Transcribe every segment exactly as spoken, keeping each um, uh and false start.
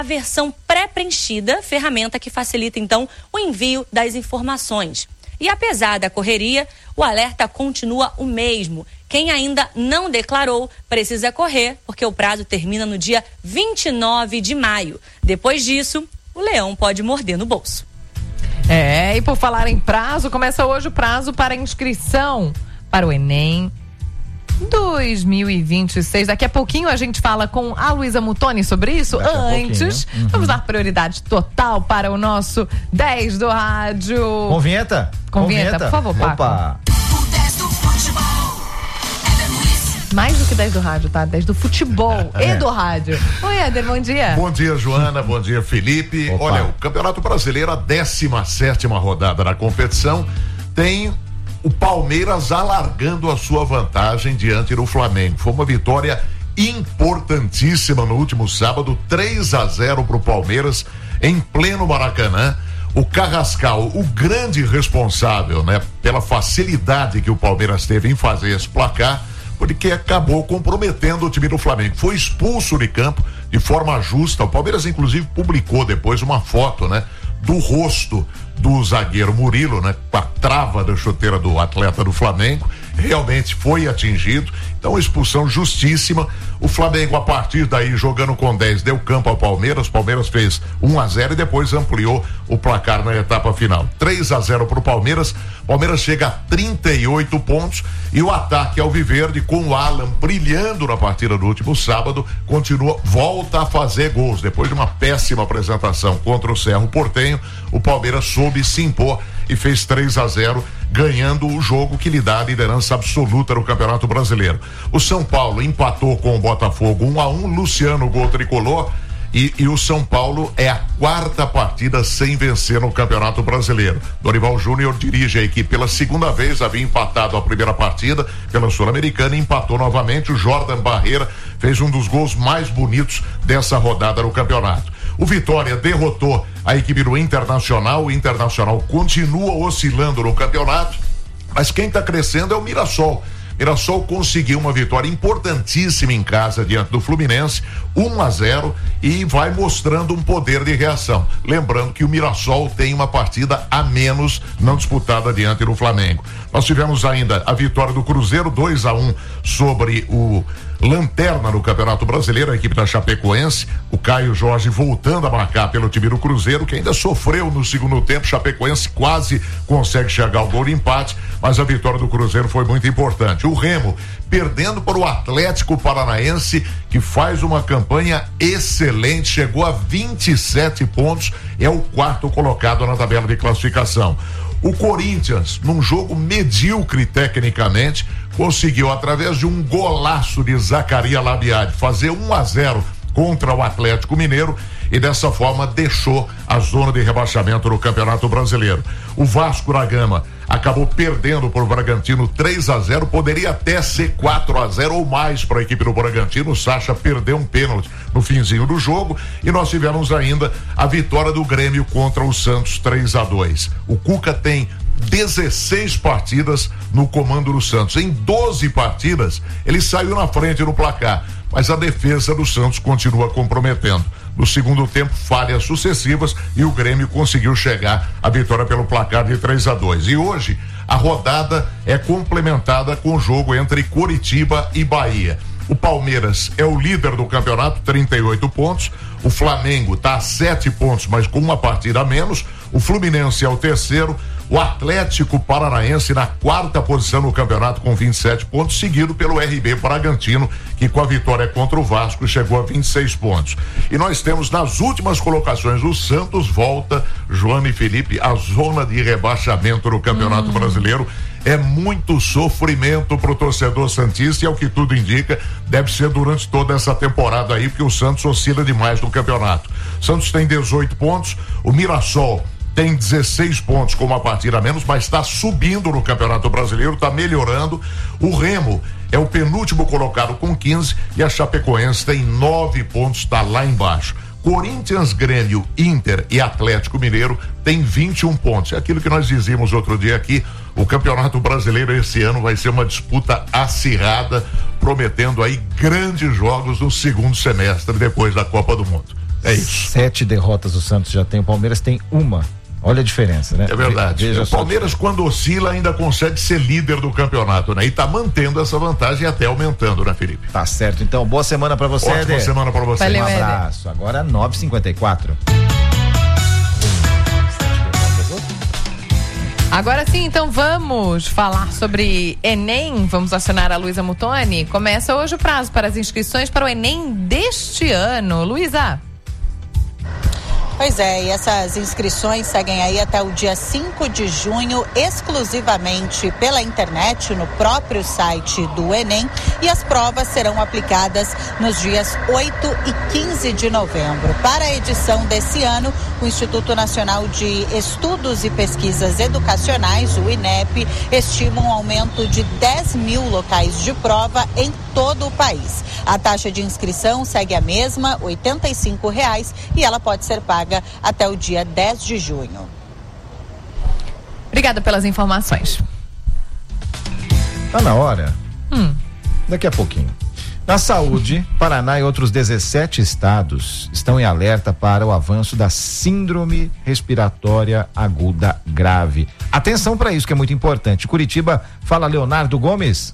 a versão pré-preenchida, ferramenta que facilita então o envio das informações. E apesar da correria, o alerta continua o mesmo. Quem ainda não declarou precisa correr, porque o prazo termina no dia vinte e nove de maio. Depois disso, o leão pode morder no bolso. É, e por falar em prazo, começa hoje o prazo para inscrição para o Enem dois mil e vinte e seis. Daqui a pouquinho a gente fala com a Luísa Mutoni sobre isso. Daqui Antes, uhum. vamos dar prioridade total para o nosso dez do rádio. Com vinheta? Com, Com vinheta, vinheta, por favor, Paco. Opa! O dez do futebol. Mais do que dez do rádio, tá? dez do futebol é. e do rádio. Oi, Éder, bom dia. Bom dia, Joana, bom dia, Felipe. Opa. Olha, o Campeonato Brasileiro, a décima sétima rodada da competição, tem o Palmeiras alargando a sua vantagem diante do Flamengo. Foi uma vitória importantíssima no último sábado, três a zero para o Palmeiras em pleno Maracanã. O Carrascal, o grande responsável, né, pela facilidade que o Palmeiras teve em fazer esse placar, porque acabou comprometendo o time do Flamengo. Foi expulso de campo de forma justa. O Palmeiras, inclusive, publicou depois uma foto, né, do rosto do zagueiro Murilo, né, com a trava da chuteira do atleta do Flamengo. Realmente foi atingido. Então, expulsão justíssima. O Flamengo, a partir daí, jogando com dez, deu campo ao Palmeiras. O Palmeiras fez um a zero e depois ampliou o placar na etapa final. três a zero para o Palmeiras. Palmeiras chega a trinta e oito pontos e o ataque alviverde, com o Alan brilhando na partida do último sábado, continua, volta a fazer gols. Depois de uma péssima apresentação contra o Cerro Porteño, o Palmeiras soube se impor e fez três a zero, ganhando o jogo que lhe dá a liderança absoluta no Campeonato Brasileiro. O São Paulo empatou com o Botafogo um a um, Luciano gol tricolor. E, e o São Paulo é a quarta partida sem vencer no Campeonato Brasileiro. Dorival Júnior dirige a equipe pela segunda vez, havia empatado a primeira partida pela Sul-Americana e empatou novamente. O Jordan Barreira fez um dos gols mais bonitos dessa rodada no campeonato. O Vitória derrotou a equipe do Internacional. O Internacional continua oscilando no campeonato, mas quem está crescendo é o Mirassol. Mirassol conseguiu uma vitória importantíssima em casa diante do Fluminense, um a zero, e vai mostrando um poder de reação. Lembrando que o Mirassol tem uma partida a menos não disputada diante do Flamengo. Nós tivemos ainda a vitória do Cruzeiro, dois a um sobre o lanterna no Campeonato Brasileiro, a equipe da Chapecoense. O Caio Jorge voltando a marcar pelo time do Cruzeiro, que ainda sofreu no segundo tempo. Chapecoense quase consegue chegar ao gol de empate, mas a vitória do Cruzeiro foi muito importante. O Remo perdendo para o Atlético Paranaense, que faz uma campanha excelente, chegou a vinte e sete pontos, é o quarto colocado na tabela de classificação. O Corinthians, num jogo medíocre tecnicamente, conseguiu, através de um golaço de Zacarias Labiade, fazer um a zero contra o Atlético Mineiro e dessa forma deixou a zona de rebaixamento no Campeonato Brasileiro. O Vasco da Gama acabou perdendo para o Bragantino três a zero, poderia até ser quatro a zero ou mais para a equipe do Bragantino. O Sacha perdeu um pênalti no finzinho do jogo e nós tivemos ainda a vitória do Grêmio contra o Santos três a dois. O Cuca tem dezesseis partidas no comando do Santos. Em doze partidas ele saiu na frente no placar, mas a defesa do Santos continua comprometendo. No segundo tempo, falhas sucessivas e o Grêmio conseguiu chegar à vitória pelo placar de três a dois. E hoje a rodada é complementada com o jogo entre Coritiba e Bahia. O Palmeiras é o líder do campeonato, trinta e oito pontos. O Flamengo está a sete pontos, mas com uma partida a menos. O Fluminense é o terceiro. O Atlético Paranaense na quarta posição no campeonato com vinte e sete pontos, seguido pelo R B Bragantino, que com a vitória contra o Vasco chegou a vinte e seis pontos. E nós temos nas últimas colocações, o Santos volta, Joana e Felipe, a zona de rebaixamento no Campeonato hum. Brasileiro. É muito sofrimento pro torcedor santista e, ao que tudo indica, deve ser durante toda essa temporada aí, porque o Santos oscila demais no campeonato. Santos tem dezoito pontos, o Mirassol tem dezesseis pontos com uma partida a menos, mas está subindo no Campeonato Brasileiro, está melhorando. O Remo é o penúltimo colocado com quinze e a Chapecoense tem nove pontos, está lá embaixo. Corinthians, Grêmio, Inter e Atlético Mineiro tem vinte e um pontos. É aquilo que nós dizíamos outro dia aqui, o Campeonato Brasileiro esse ano vai ser uma disputa acirrada, prometendo aí grandes jogos no segundo semestre, depois da Copa do Mundo. É isso. Sete derrotas o Santos já tem, o Palmeiras tem uma. Olha a diferença, né? É verdade. Veja o Palmeiras, quando oscila, ainda consegue ser líder do campeonato, né? E tá mantendo essa vantagem e até aumentando, né, Felipe? Tá certo. Então, boa semana pra você, Ótima Éder. semana pra você. Valeu, Um Éder. abraço. Agora nove e cinquenta e quatro. Agora sim, então vamos falar sobre Enem. Vamos acionar a Luísa Mutoni. Começa hoje o prazo para as inscrições para o Enem deste ano. Luísa. Pois é, e essas inscrições seguem aí até o dia cinco de junho, exclusivamente pela internet, no próprio site do Enem, e as provas serão aplicadas nos dias oito e quinze de novembro. Para a edição desse ano, o Instituto Nacional de Estudos e Pesquisas Educacionais, o INEP, estima um aumento de dez mil locais de prova em todo o país. A taxa de inscrição segue a mesma, oitenta e cinco reais, e ela pode ser paga até o dia dez de junho. Obrigada pelas informações. Tá na hora. Hum. Daqui a pouquinho. Na saúde, Paraná e outros dezessete estados estão em alerta para o avanço da síndrome respiratória aguda grave. Atenção para isso que é muito importante. Curitiba, fala Leonardo Gomes.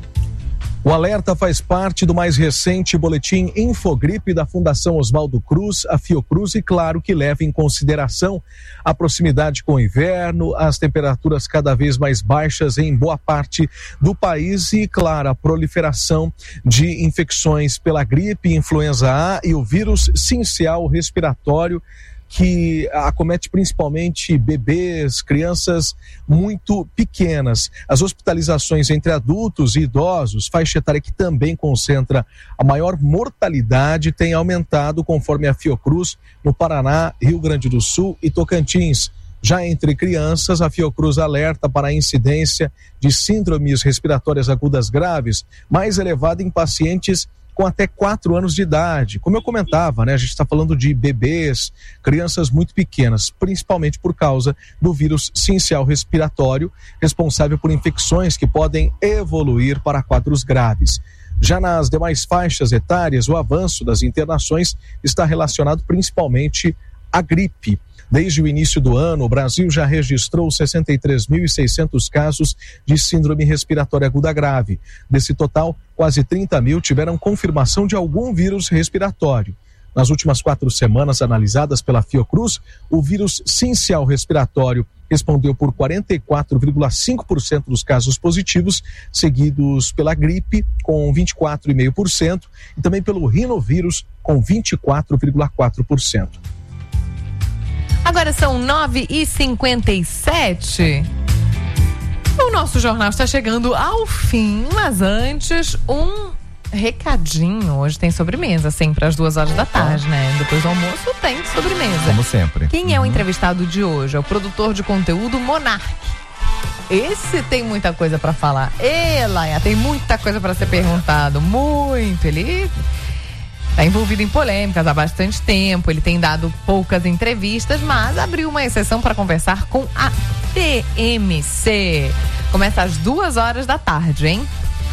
O alerta faz parte do mais recente boletim Infogripe da Fundação Oswaldo Cruz, a Fiocruz, e claro que leva em consideração a proximidade com o inverno, as temperaturas cada vez mais baixas em boa parte do país e, claro, a proliferação de infecções pela gripe, influenza A e o vírus sincial respiratório, que acomete principalmente bebês, crianças muito pequenas. As hospitalizações entre adultos e idosos, faixa etária que também concentra a maior mortalidade, tem aumentado conforme a Fiocruz no Paraná, Rio Grande do Sul e Tocantins. Já entre crianças, a Fiocruz alerta para a incidência de síndromes respiratórias agudas graves, mais elevada em pacientes com até quatro anos de idade. Como eu comentava, né, a gente está falando de bebês, crianças muito pequenas, principalmente por causa do vírus sincial respiratório, responsável por infecções que podem evoluir para quadros graves. Já nas demais faixas etárias, o avanço das internações está relacionado principalmente à gripe. Desde o início do ano, o Brasil já registrou sessenta e três mil e seiscentos casos de síndrome respiratória aguda grave. Desse total, quase trinta mil tiveram confirmação de algum vírus respiratório. Nas últimas quatro semanas analisadas pela Fiocruz, o vírus sincial respiratório respondeu por quarenta e quatro vírgula cinco por cento dos casos positivos, seguidos pela gripe, com vinte e quatro vírgula cinco por cento, e também pelo rinovírus, com vinte e quatro vírgula quatro por cento. Agora são nove e cinquenta e sete. O nosso jornal está chegando ao fim, mas antes, um recadinho. Hoje tem sobremesa, sempre às duas horas da tarde, né? Depois do almoço tem sobremesa. Como sempre. Quem é o entrevistado de hoje? É o produtor de conteúdo Monark. Esse tem muita coisa para falar. E, Laia, tem muita coisa para ser perguntado. Muito. Ele está envolvido em polêmicas há bastante tempo, ele tem dado poucas entrevistas, mas abriu uma exceção para conversar com a T M C. Começa às duas horas da tarde, hein?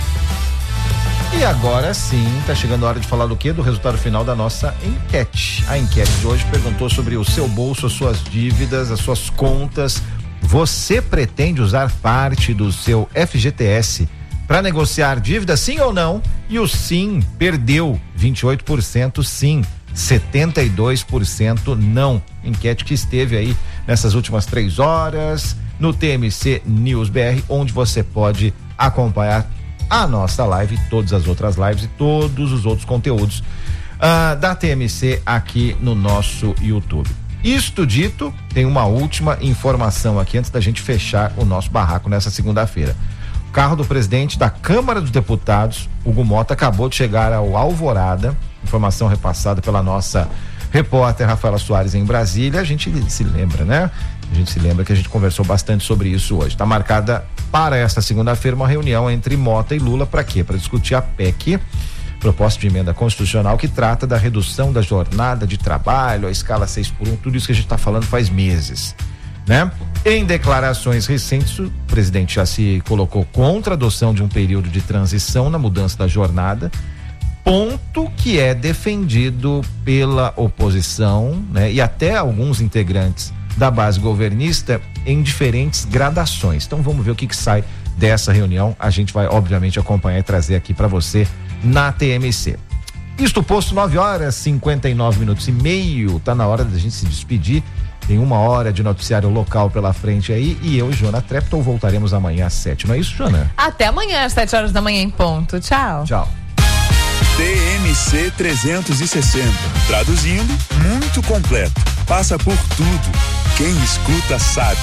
E agora sim, tá chegando a hora de falar do quê? Do resultado final da nossa enquete. A enquete de hoje perguntou sobre o seu bolso, as suas dívidas, as suas contas. Você pretende usar parte do seu F G T S para negociar dívida, sim ou não? E o sim perdeu vinte e oito por cento sim, setenta e dois por cento não. Enquete que esteve aí nessas últimas três horas no T M C News B R, onde você pode acompanhar a nossa live, todas as outras lives e todos os outros conteúdos uh, da T M C aqui no nosso YouTube. Isto dito, tem uma última informação aqui antes da gente fechar o nosso barraco nessa segunda-feira. O carro do presidente da Câmara dos Deputados, Hugo Mota, acabou de chegar ao Alvorada, informação repassada pela nossa repórter Rafaela Soares em Brasília. A gente se lembra, né? A gente se lembra que a gente conversou bastante sobre isso hoje. Está marcada para esta segunda-feira uma reunião entre Mota e Lula, para quê? Para discutir a P E C, proposta de emenda constitucional, que trata da redução da jornada de trabalho, a escala seis por um, tudo isso que a gente está falando faz meses, né? Em declarações recentes, o presidente já se colocou contra a adoção de um período de transição na mudança da jornada, ponto que é defendido pela oposição, né? E até alguns integrantes da base governista em diferentes gradações. Então vamos ver o que que sai dessa reunião. A gente vai obviamente acompanhar e trazer aqui para você na T M C. Isto posto, nove horas cinquenta e nove minutos e meio, tá na hora da gente se despedir. Tem uma hora de noticiário local pela frente aí e eu e Jona Trepton voltaremos amanhã às sete, não é isso, Jona? Até amanhã às sete horas da manhã em ponto. Tchau. Tchau. T M C trezentos e sessenta, traduzindo, muito completo, passa por tudo, quem escuta sabe.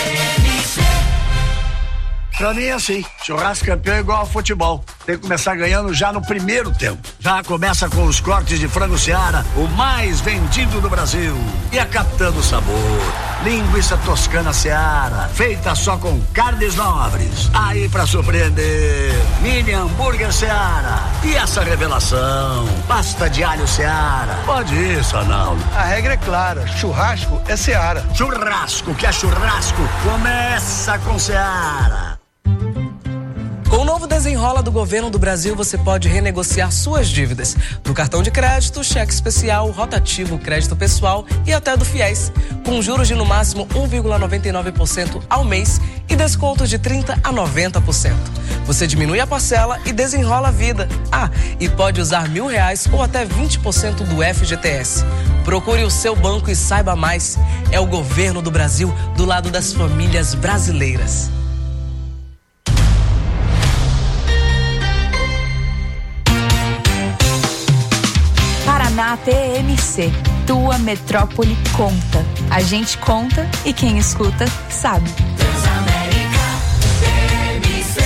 Pra mim é assim, churrasco campeão é igual ao futebol, tem que começar ganhando já no primeiro tempo. Já começa com os cortes de frango Seara, o mais vendido do Brasil. E a Capitã do Sabor, linguiça toscana Seara, feita só com carnes nobres. Aí pra surpreender, mini hambúrguer Seara. E essa revelação, pasta de alho Seara. Pode ir, Sanaldo. A regra é clara, churrasco é Seara. Churrasco que é churrasco, começa com Seara. Com o novo Desenrola do Governo do Brasil, você pode renegociar suas dívidas do cartão de crédito, cheque especial, rotativo, crédito pessoal e até do FIES, com juros de no máximo um vírgula noventa e nove por cento ao mês e descontos de trinta por cento a noventa por cento. Você diminui a parcela e desenrola a vida. Ah, e pode usar mil reais ou até vinte por cento do F G T S. Procure o seu banco e saiba mais. É o Governo do Brasil do lado das famílias brasileiras. Paraná T M C, tua metrópole conta. A gente conta e quem escuta sabe. Transamérica T M C.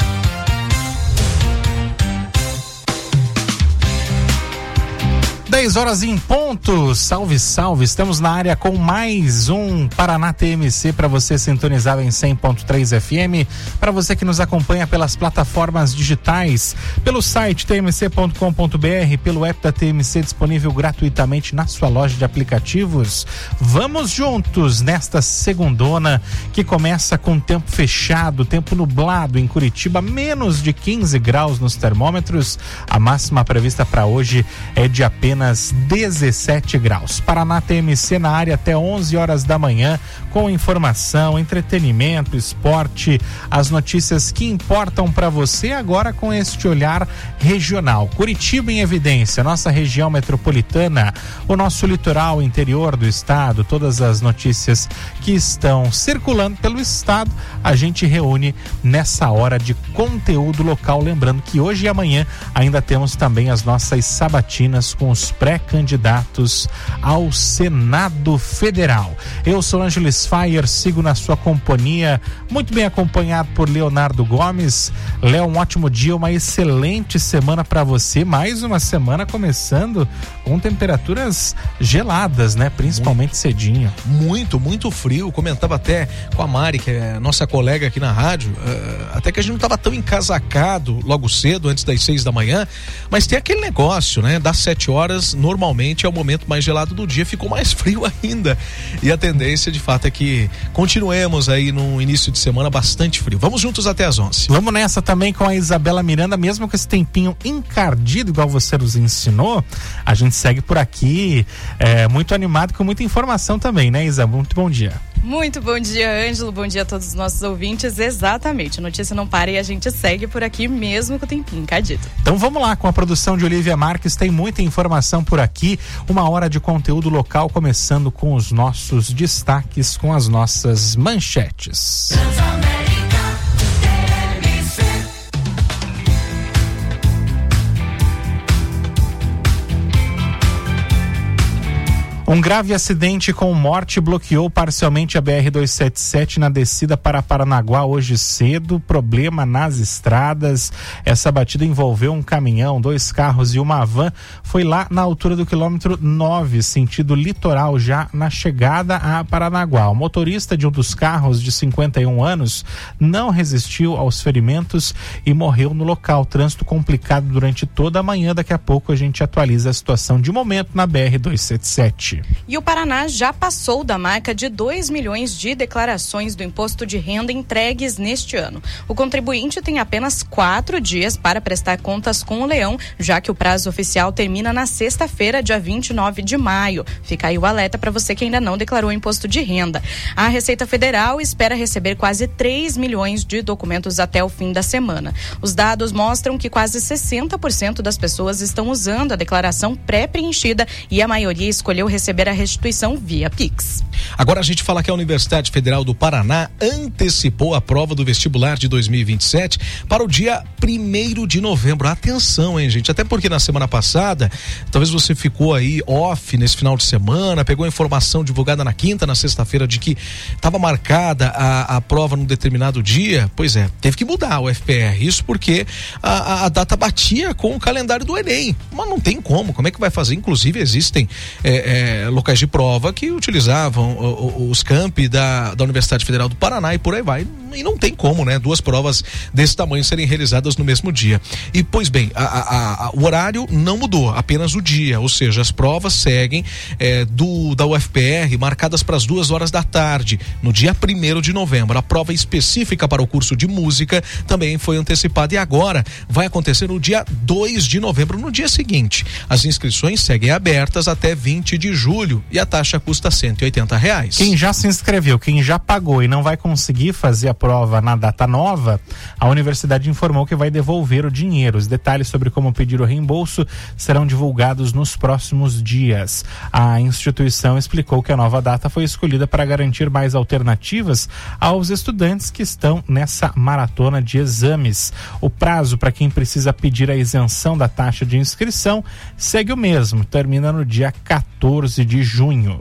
dez horas em ponto, salve, salve, estamos na área com mais um Paraná T M C para você sintonizado em cem ponto três F M, para você que nos acompanha pelas plataformas digitais, pelo site t m c ponto com ponto b r, pelo app da T M C disponível gratuitamente na sua loja de aplicativos. Vamos juntos nesta segundona que começa com tempo fechado, tempo nublado em Curitiba, menos de quinze graus nos termômetros, a máxima prevista para hoje é de apenas dezessete graus. Paraná T M C na área até onze horas da manhã, com informação, entretenimento, esporte, as notícias que importam para você agora com este olhar regional. Curitiba em evidência, nossa região metropolitana, o nosso litoral interior do estado, todas as notícias que estão circulando pelo estado, a gente reúne nessa hora de conteúdo local, lembrando que hoje e amanhã ainda temos também as nossas sabatinas com os pré-candidatos ao Senado Federal. Eu sou Ângeles Fire, sigo na sua companhia, muito bem acompanhado por Leonardo Gomes. Léo, um ótimo dia, uma excelente semana para você, mais uma semana começando com temperaturas geladas, né? Principalmente muito, cedinho. Muito, muito frio, comentava até com a Mari, que é nossa colega aqui na rádio, uh, até que a gente não estava tão encasacado logo cedo, antes das seis da manhã, mas tem aquele negócio, né? Das sete horas, normalmente é o momento mais gelado do dia, ficou mais frio ainda. E a tendência, de fato, é que continuemos aí no início de semana bastante frio. Vamos juntos até as onze. Vamos nessa também com a Isabela Miranda, mesmo com esse tempinho encardido, igual você nos ensinou, a gente segue por aqui é, muito animado, com muita informação também, né, Isa? Muito bom dia. Muito bom dia, Ângelo, bom dia a todos os nossos ouvintes. Exatamente, a notícia não para e a gente segue por aqui mesmo com o tempinho encadido. Então vamos lá, com a produção de Olivia Marques, tem muita informação por aqui, uma hora de conteúdo local, começando com os nossos destaques, com as nossas manchetes. Um grave acidente com morte bloqueou parcialmente a B R duzentos e setenta e sete na descida para Paranaguá hoje cedo. Problema nas estradas. Essa batida envolveu um caminhão, dois carros e uma van. Foi lá na altura do quilômetro nove, sentido litoral, já na chegada a Paranaguá. O motorista de um dos carros, de cinquenta e um anos, não resistiu aos ferimentos e morreu no local. Trânsito complicado durante toda a manhã. Daqui a pouco a gente atualiza a situação de momento na B R duzentos e setenta e sete. hoje. E o Paraná já passou da marca de dois milhões de declarações do imposto de renda entregues neste ano. O contribuinte tem apenas quatro dias para prestar contas com o Leão, já que o prazo oficial termina na sexta-feira, dia vinte e nove de maio. Fica aí o alerta para você que ainda não declarou o imposto de renda. A Receita Federal espera receber quase três milhões de documentos até o fim da semana. Os dados mostram que quase sessenta por cento das pessoas estão usando a declaração pré-preenchida e a maioria escolheu receber a restituição via Pix. Agora a gente fala que a Universidade Federal do Paraná antecipou a prova do vestibular de dois mil e vinte e sete para o dia primeiro de novembro. Atenção, hein, gente? Até porque na semana passada, talvez você ficou aí off nesse final de semana, pegou a informação divulgada na quinta, na sexta-feira, de que estava marcada a, a prova num determinado dia. Pois é, teve que mudar o F P R. Isso porque a, a, a data batia com o calendário do Enem. Mas não tem como. Como é que vai fazer? Inclusive, existem é, é, locais de prova que utilizavam os campi da, da Universidade Federal do Paraná e por aí vai. E não tem como, né? Duas provas desse tamanho serem realizadas no mesmo dia. E, pois bem, a, a, a, o horário não mudou, apenas o dia. Ou seja, as provas seguem é, do, da U F P R marcadas para as duas horas da tarde, no dia primeiro de novembro. A prova específica para o curso de música também foi antecipada e agora vai acontecer no dia dois de novembro, no dia seguinte. As inscrições seguem abertas até vinte de julho e a taxa custa cento e oitenta reais. Quem já se inscreveu, quem já pagou e não vai conseguir fazer a prova na data nova, a universidade informou que vai devolver o dinheiro. Os detalhes sobre como pedir o reembolso serão divulgados nos próximos dias. A instituição explicou que a nova data foi escolhida para garantir mais alternativas aos estudantes que estão nessa maratona de exames. O prazo para quem precisa pedir a isenção da taxa de inscrição segue o mesmo, termina no dia quatorze de junho.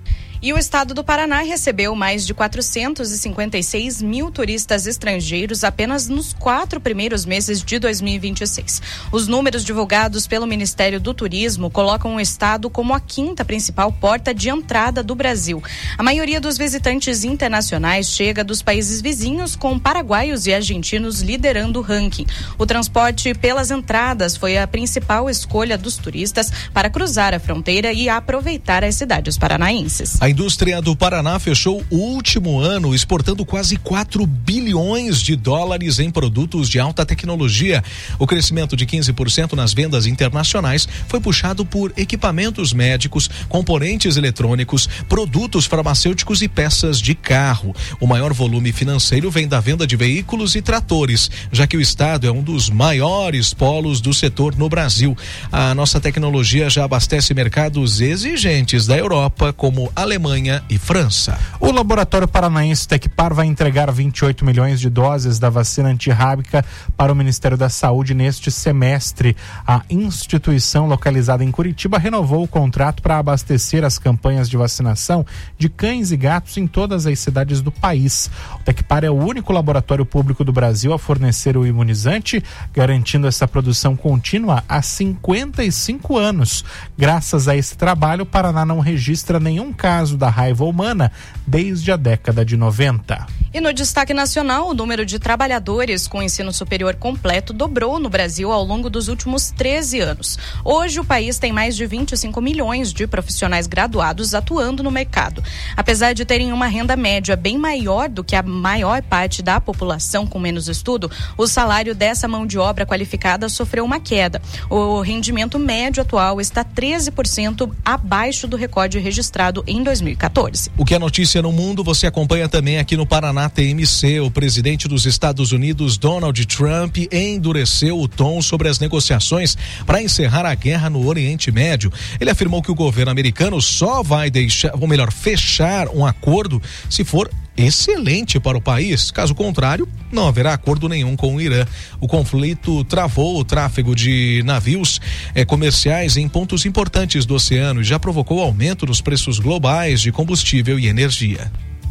E o estado do Paraná recebeu mais de quatrocentos e cinquenta e seis mil turistas estrangeiros apenas nos quatro primeiros meses de dois mil e vinte e seis. Os números divulgados pelo Ministério do Turismo colocam o estado como a quinta principal porta de entrada do Brasil. A maioria dos visitantes internacionais chega dos países vizinhos, com paraguaios e argentinos liderando o ranking. O transporte pelas entradas foi a principal escolha dos turistas para cruzar a fronteira e aproveitar as cidades paranaenses. A indústria do Paraná fechou o último ano exportando quase quatro bilhões de dólares em produtos de alta tecnologia. O crescimento de quinze por cento nas vendas internacionais foi puxado por equipamentos médicos, componentes eletrônicos, produtos farmacêuticos e peças de carro. O maior volume financeiro vem da venda de veículos e tratores, já que o estado é um dos maiores polos do setor no Brasil. A nossa tecnologia já abastece mercados exigentes da Europa, como Alemanha e França. O laboratório paranaense Tecpar vai entregar vinte e oito milhões de doses da vacina antirrábica para o Ministério da Saúde neste semestre. A instituição, localizada em Curitiba, renovou o contrato para abastecer as campanhas de vacinação de cães e gatos em todas as cidades do país. O Tecpar é o único laboratório público do Brasil a fornecer o imunizante, garantindo essa produção contínua há cinquenta e cinco anos. Graças a esse trabalho, o Paraná não registra nenhum caso da raiva humana desde a década de noventa. E no destaque nacional, o número de trabalhadores com ensino superior completo dobrou no Brasil ao longo dos últimos treze anos. Hoje, o país tem mais de vinte e cinco milhões de profissionais graduados atuando no mercado. Apesar de terem uma renda média bem maior do que a maior parte da população com menos estudo, o salário dessa mão de obra qualificada sofreu uma queda. O rendimento médio atual está treze por cento abaixo do recorde registrado em dois mil e quatorze. O que é notícia no mundo, você acompanha também aqui no Paraná T M C. O presidente dos Estados Unidos, Donald Trump, endureceu o tom sobre as negociações para encerrar a guerra no Oriente Médio. Ele afirmou que o governo americano só vai deixar, ou melhor, fechar um acordo se for excelente para o país. Caso contrário, não haverá acordo nenhum com o Irã. O conflito travou o tráfego de navios eh, comerciais em pontos importantes do oceano e já provocou aumento nos preços globais de combustível e energia.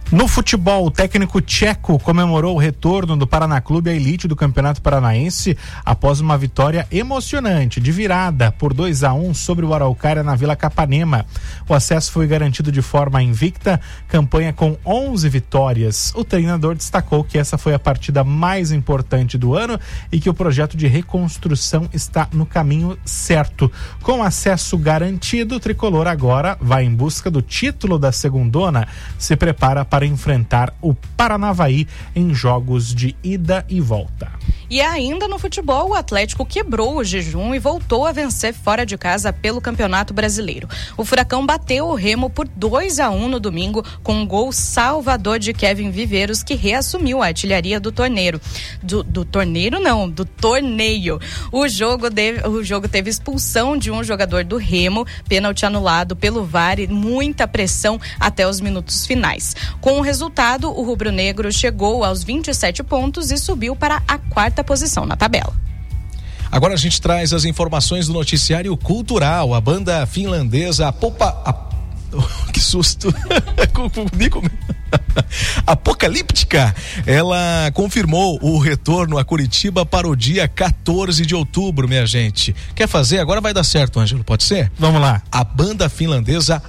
No futebol, o técnico tcheco comemorou o retorno do Paraná Clube à elite do Campeonato Paranaense após uma vitória emocionante de virada por dois a um sobre o Araucária na Vila Capanema. O acesso foi garantido de forma invicta, campanha com onze vitórias. O treinador destacou que essa foi a partida mais importante do ano e que o projeto de reconstrução está no caminho certo. Com acesso garantido, o tricolor agora vai em busca do título da segundona, se prepara para para enfrentar o Paranavaí em jogos de ida e volta. E ainda no futebol, o Atlético quebrou o jejum e voltou a vencer fora de casa pelo Campeonato Brasileiro. O Furacão bateu o Remo por dois a um no domingo, com um gol salvador de Kevin Viveiros, que reassumiu a artilharia do torneio. Do, do torneio não, do torneio. O jogo, deve, o jogo teve expulsão de um jogador do Remo, pênalti anulado pelo V A R e muita pressão até os minutos finais. Com o resultado, o rubro-negro chegou aos vinte e sete pontos e subiu para a quarta posição na tabela. Agora a gente traz as informações do noticiário cultural. A banda finlandesa Popa... A... Oh, que susto! Apocalíptica, ela confirmou o retorno a Curitiba para o dia quatorze de outubro, minha gente. Quer fazer? Agora vai dar certo, Ângelo, pode ser? Vamos lá. A banda finlandesa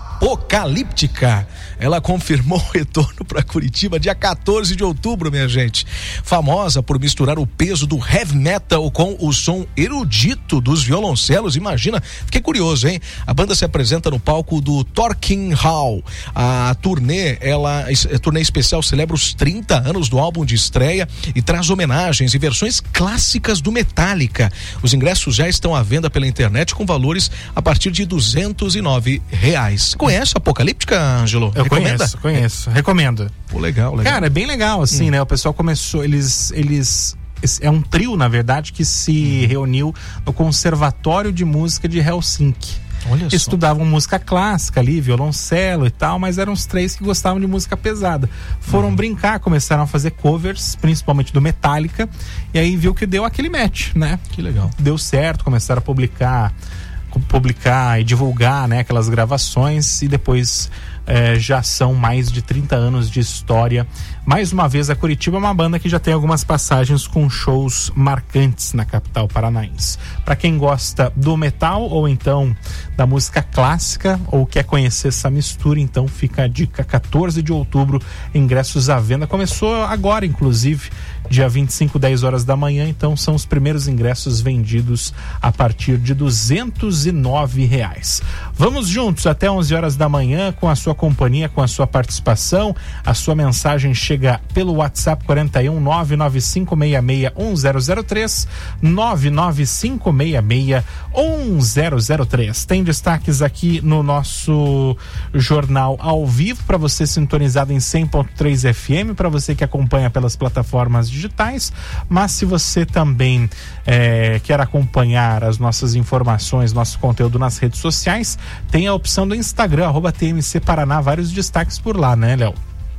Apocalíptica, ela confirmou o retorno para Curitiba dia quatorze de outubro, minha gente. Famosa por misturar o peso do heavy metal com o som erudito dos violoncelos, imagina, fiquei curioso, hein? A banda se apresenta no palco do Torquín Hall. A turnê, ela, a turnê especial celebra os trinta anos do álbum de estreia e traz homenagens e versões clássicas do Metallica. Os ingressos já estão à venda pela internet com valores a partir de duzentos e nove reais. Conhece a Apocalíptica, Ângelo? Eu Recomenda? conheço, conheço. Recomendo. Pô, legal, legal. Cara, é bem legal, assim, hum. né? O pessoal começou, eles, eles... É um trio, na verdade, que se hum. reuniu no Conservatório de Música de Helsinki. Olha só. Estudavam música clássica ali, violoncelo e tal, mas eram os três que gostavam de música pesada. Foram uhum. brincar, começaram a fazer covers, principalmente do Metallica, e aí viu que deu aquele match, né? Que legal. Deu certo, começaram a publicar... publicar e divulgar, né, aquelas gravações, e depois é, já são mais de trinta anos de história. Mais uma vez, a Curitiba é uma banda que já tem algumas passagens com shows marcantes na capital paranaense. Para quem gosta do metal ou então da música clássica ou quer conhecer essa mistura, então fica a dica: quatorze de outubro, ingressos à venda. Começou agora, inclusive, dia vinte e cinco, dez horas da manhã, então são os primeiros ingressos vendidos a partir de duzentos e nove reais. Vamos juntos até onze horas da manhã com a sua companhia, com a sua participação. A sua mensagem chega pelo WhatsApp quarenta e um, nove nove cinco seis seis um zero zero três, nove nove cinco seis seis um zero zero três. Tem destaques aqui no nosso jornal ao vivo para você sintonizado em cem ponto três F M, para você que acompanha pelas plataformas digitais, mas se você também é, quer acompanhar as nossas informações, nosso conteúdo nas redes sociais, tem a opção do Instagram, arroba T M C Paraná, vários destaques por lá, né, Léo?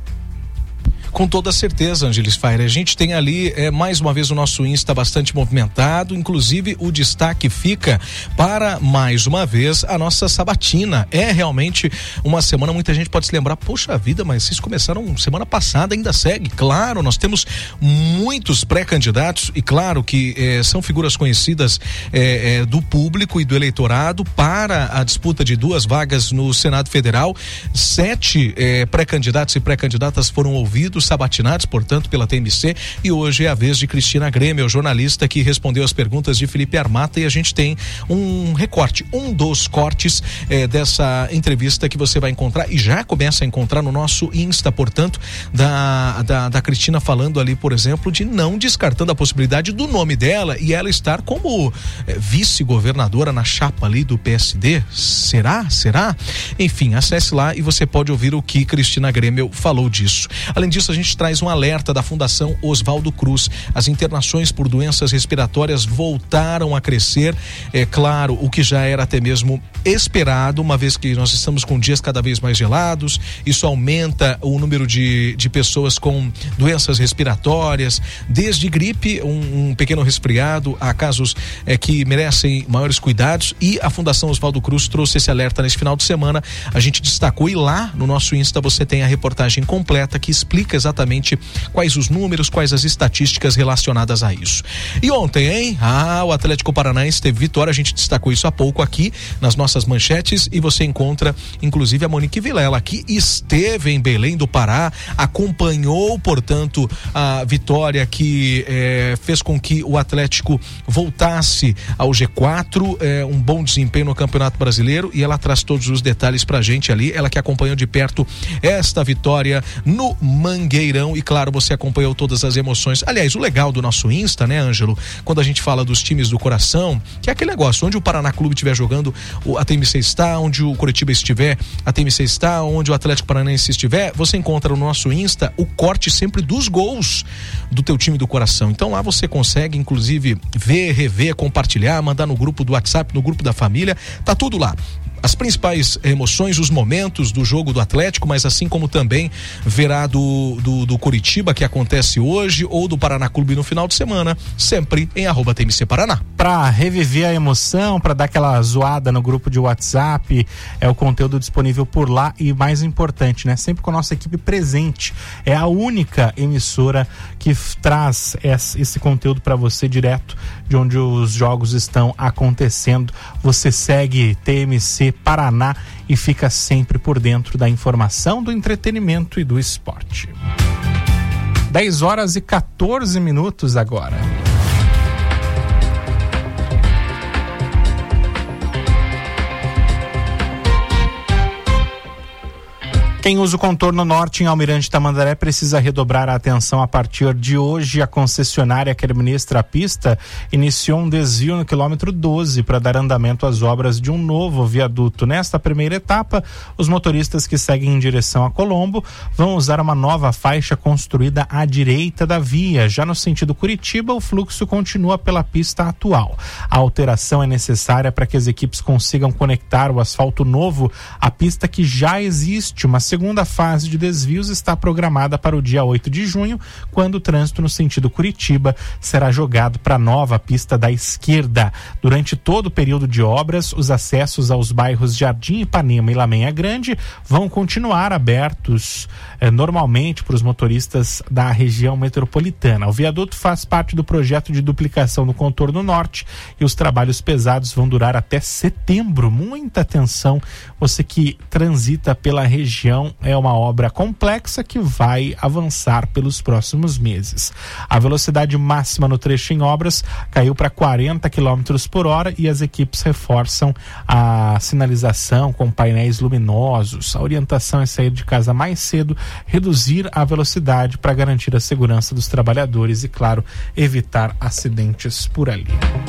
Com toda certeza, Angelis Fire. A gente tem ali, é, mais uma vez, o nosso Insta bastante movimentado. Inclusive, o destaque fica para, mais uma vez, a nossa sabatina. É realmente uma semana, muita gente pode se lembrar, poxa vida, mas vocês começaram semana passada, ainda segue. Claro, nós temos muitos pré-candidatos e claro que é, são figuras conhecidas é, é, do público e do eleitorado para a disputa de duas vagas no Senado Federal. Sete é, pré-candidatos e pré-candidatas foram ouvidos, sabatinados, portanto, pela T M C, e hoje é a vez de Cristina Grêmio, jornalista que respondeu as perguntas de Felipe Armata, e a gente tem um recorte, um dos cortes eh, dessa entrevista que você vai encontrar e já começa a encontrar no nosso Insta, portanto, da, da, da Cristina falando ali, por exemplo, de não descartando a possibilidade do nome dela e ela estar como eh, vice-governadora na chapa ali do P S D. Será? Será? Enfim, acesse lá e você pode ouvir o que Cristina Grêmio falou disso. Além disso, a gente traz um alerta da Fundação Oswaldo Cruz. As internações por doenças respiratórias voltaram a crescer. É claro, o que já era até mesmo esperado, uma vez que nós estamos com dias cada vez mais gelados. Isso aumenta o número de, de pessoas com doenças respiratórias, desde gripe, um, um pequeno resfriado, a casos é, que merecem maiores cuidados, e a Fundação Oswaldo Cruz trouxe esse alerta nesse final de semana. A gente destacou, e lá no nosso Insta você tem a reportagem completa que explica exatamente quais os números, quais as estatísticas relacionadas a isso. E ontem, hein? Ah, o Atlético Paranaense teve vitória, a gente destacou isso há pouco aqui nas nossas manchetes, e você encontra inclusive a Monique Vilela, que esteve em Belém do Pará, acompanhou, portanto, a vitória que eh, fez com que o Atlético voltasse ao G quatro, eh, um bom desempenho no Campeonato Brasileiro, e ela traz todos os detalhes pra gente ali, ela que acompanhou de perto esta vitória no Mangueirão, e claro, você acompanhou todas as emoções. Aliás, o legal do nosso Insta, né, Ângelo, quando a gente fala dos times do coração, que é aquele negócio, onde o Paraná Clube estiver jogando, a T M C está, onde o Coritiba estiver, a T M C está, onde o Atlético Paranaense estiver, você encontra no nosso Insta o corte sempre dos gols do teu time do coração. Então lá você consegue inclusive ver, rever, compartilhar, mandar no grupo do WhatsApp, no grupo da família, tá tudo lá. As principais emoções, os momentos do jogo do Atlético, mas assim como também verá do, do, do Coritiba, que acontece hoje, ou do Paraná Clube no final de semana, sempre em arroba T M C Paraná. Pra reviver a emoção, pra dar aquela zoada no grupo de WhatsApp, é o conteúdo disponível por lá, e mais importante, né? Sempre com a nossa equipe presente. É a única emissora que f- traz esse, esse conteúdo para você direto de onde os jogos estão acontecendo. Você segue T M C Paraná e fica sempre por dentro da informação, do entretenimento e do esporte. dez horas e quatorze minutos agora. Quem usa o contorno norte em Almirante Tamandaré precisa redobrar a atenção a partir de hoje. A concessionária que administra a pista iniciou um desvio no quilômetro doze para dar andamento às obras de um novo viaduto. Nesta primeira etapa, os motoristas que seguem em direção a Colombo vão usar uma nova faixa construída à direita da via. Já no sentido Curitiba, o fluxo continua pela pista atual. A alteração é necessária para que as equipes consigam conectar o asfalto novo à pista que já existe. Uma segunda fase de desvios está programada para o dia oito de junho, quando o trânsito no sentido Curitiba será jogado para a nova pista da esquerda. Durante todo o período de obras, os acessos aos bairros Jardim Ipanema e Lamenha Grande vão continuar abertos eh, normalmente para os motoristas da região metropolitana. O viaduto faz parte do projeto de duplicação no contorno norte e os trabalhos pesados vão durar até setembro. Muita atenção, você que transita pela região. É uma obra complexa que vai avançar pelos próximos meses. A velocidade máxima no trecho em obras caiu para quarenta quilômetros por hora e as equipes reforçam a sinalização com painéis luminosos. A orientação é sair de casa mais cedo, reduzir a velocidade para garantir a segurança dos trabalhadores e, claro, evitar acidentes por ali.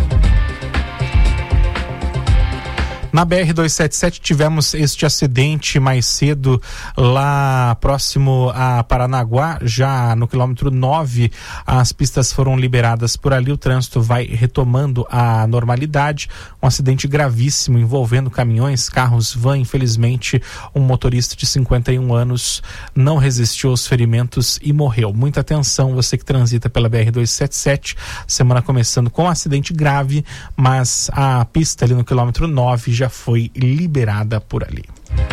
Na B R duzentos e setenta e sete tivemos este acidente mais cedo lá próximo a Paranaguá, já no quilômetro nove, as pistas foram liberadas por ali, o trânsito vai retomando a normalidade. Um acidente gravíssimo envolvendo caminhões, carros, van. Infelizmente, um motorista de cinquenta e um anos não resistiu aos ferimentos e morreu. Muita atenção, você que transita pela B R duzentos e setenta e sete, semana começando com um acidente grave, mas a pista ali no quilômetro nove já já foi liberada por ali.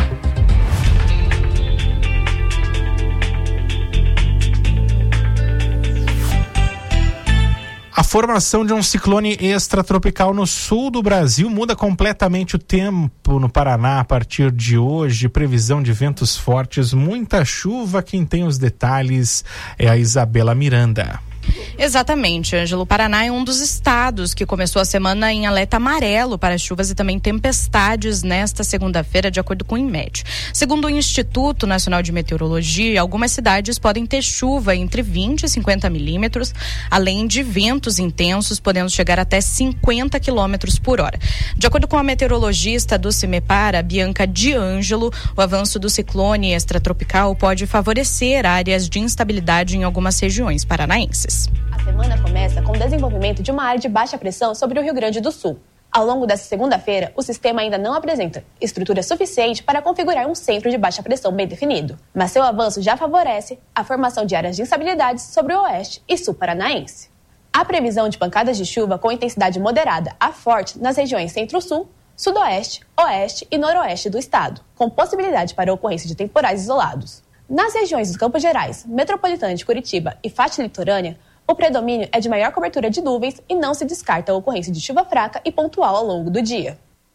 A formação de um ciclone extratropical no sul do Brasil muda completamente o tempo no Paraná a partir de hoje. Previsão de ventos fortes, muita chuva. Quem tem os detalhes é a Isabela Miranda. Exatamente, Ângelo. O Paraná é um dos estados que começou a semana em alerta amarelo para chuvas e também tempestades nesta segunda-feira, de acordo com o INMET. Segundo o Instituto Nacional de Meteorologia, algumas cidades podem ter chuva entre vinte e cinquenta milímetros, além de ventos intensos, podendo chegar até cinquenta quilômetros por hora. De acordo com a meteorologista do CIMEPAR, Bianca D'Angelo, o avanço do ciclone extratropical pode favorecer áreas de instabilidade em algumas regiões paranaenses. A semana começa com o desenvolvimento de uma área de baixa pressão sobre o Rio Grande do Sul. Ao longo dessa segunda-feira, o sistema ainda não apresenta estrutura suficiente para configurar um centro de baixa pressão bem definido, mas seu avanço já favorece a formação de áreas de instabilidade sobre o oeste e sul paranaense. Há previsão de pancadas de chuva com intensidade moderada a forte nas regiões centro-sul, sudoeste, oeste e noroeste do estado, com possibilidade para a ocorrência de temporais isolados. Nas regiões dos Campos Gerais, Metropolitana de Curitiba e faixa litorânea, o predomínio é de maior cobertura de nuvens e não se descarta a ocorrência de chuva fraca e pontual ao longo do dia.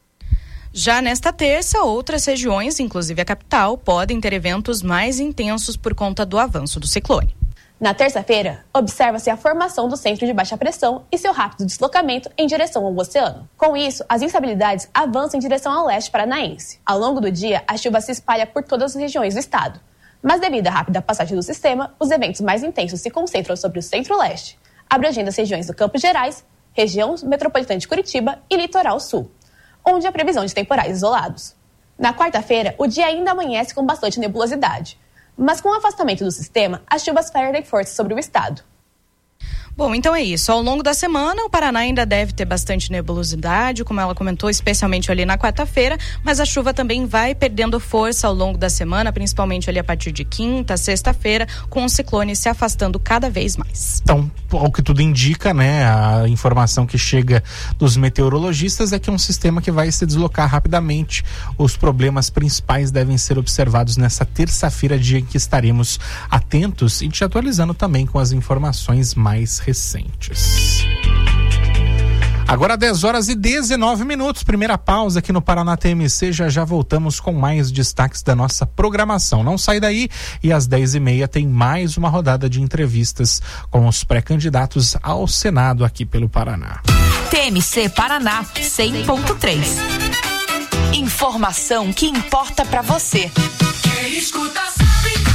Já nesta terça, outras regiões, inclusive a capital, podem ter eventos mais intensos por conta do avanço do ciclone. Na terça-feira, observa-se a formação do centro de baixa pressão e seu rápido deslocamento em direção ao oceano. Com isso, as instabilidades avançam em direção ao leste paranaense. Ao longo do dia, a chuva se espalha por todas as regiões do estado. Mas devido à rápida passagem do sistema, os eventos mais intensos se concentram sobre o centro-leste, abrangendo as regiões do Campos Gerais, região metropolitana de Curitiba e litoral sul, onde há previsão de temporais isolados. Na quarta-feira, o dia ainda amanhece com bastante nebulosidade, mas com o afastamento do sistema, as chuvas perdem força sobre o estado. Bom, então é isso. Ao longo da semana, o Paraná ainda deve ter bastante nebulosidade, como ela comentou, especialmente ali na quarta-feira, mas a chuva também vai perdendo força ao longo da semana, principalmente ali a partir de quinta, sexta-feira, com o ciclone se afastando cada vez mais. Então, ao que tudo indica, né, a informação que chega dos meteorologistas é que é um sistema que vai se deslocar rapidamente. Os problemas principais devem ser observados nessa terça-feira, dia em que estaremos atentos e te atualizando também com as informações mais recentes. Agora dez horas e dezenove minutos, primeira pausa aqui no Paraná T M C, já já voltamos com mais destaques da nossa programação. Não sai daí, e às dez e meia tem mais uma rodada de entrevistas com os pré-candidatos ao Senado aqui pelo Paraná. T M C Paraná cem ponto três. Informação que importa pra você. Quem escuta sabe.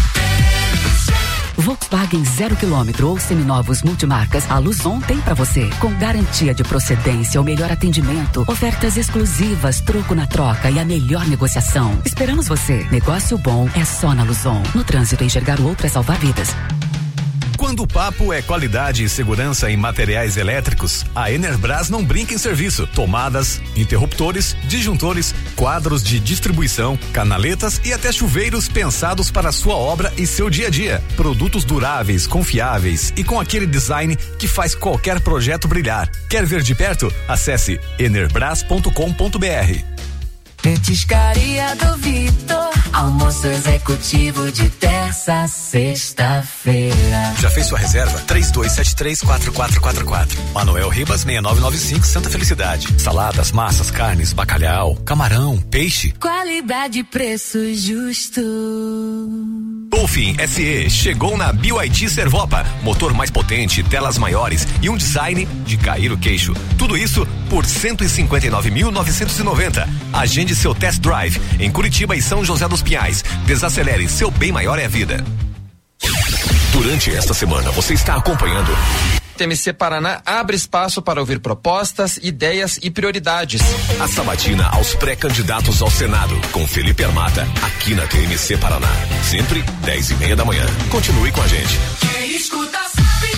Volkswagen zero quilômetro ou seminovos multimarcas, a Luzon tem pra você. Com garantia de procedência, o melhor atendimento, ofertas exclusivas, troco na troca e a melhor negociação. Esperamos você. Negócio bom é só na Luzon. No trânsito, enxergar o outro é salvar vidas. Quando o papo é qualidade e segurança em materiais elétricos, a Enerbras não brinca em serviço. Tomadas, interruptores, disjuntores, quadros de distribuição, canaletas e até chuveiros pensados para a sua obra e seu dia a dia. Produtos duráveis, confiáveis e com aquele design que faz qualquer projeto brilhar. Quer ver de perto? Acesse enerbras ponto com ponto br. Petiscaria do Vitor, almoço executivo de terça a sexta-feira. Já fez sua reserva? três dois sete três quatro quatro quatro quatro. Manuel Ribas seis nove nove cinco, Santa Felicidade. Saladas, massas, carnes, bacalhau, camarão, peixe. Qualidade e preço justo. Dolphin S E chegou na B Y D Servopa. Motor mais potente, telas maiores e um design de cair o queixo. Tudo isso por cento e cinquenta e nove mil novecentos e noventa. Agende seu test drive em Curitiba e São José dos Pinhais. Desacelere, seu bem maior é a vida. Durante esta semana, você está acompanhando. T M C Paraná abre espaço para ouvir propostas, ideias e prioridades. A sabatina aos pré-candidatos ao Senado, com Felipe Armata, aqui na T M C Paraná. Sempre dez e meia da manhã. Continue com a gente. Quem escuta sabe.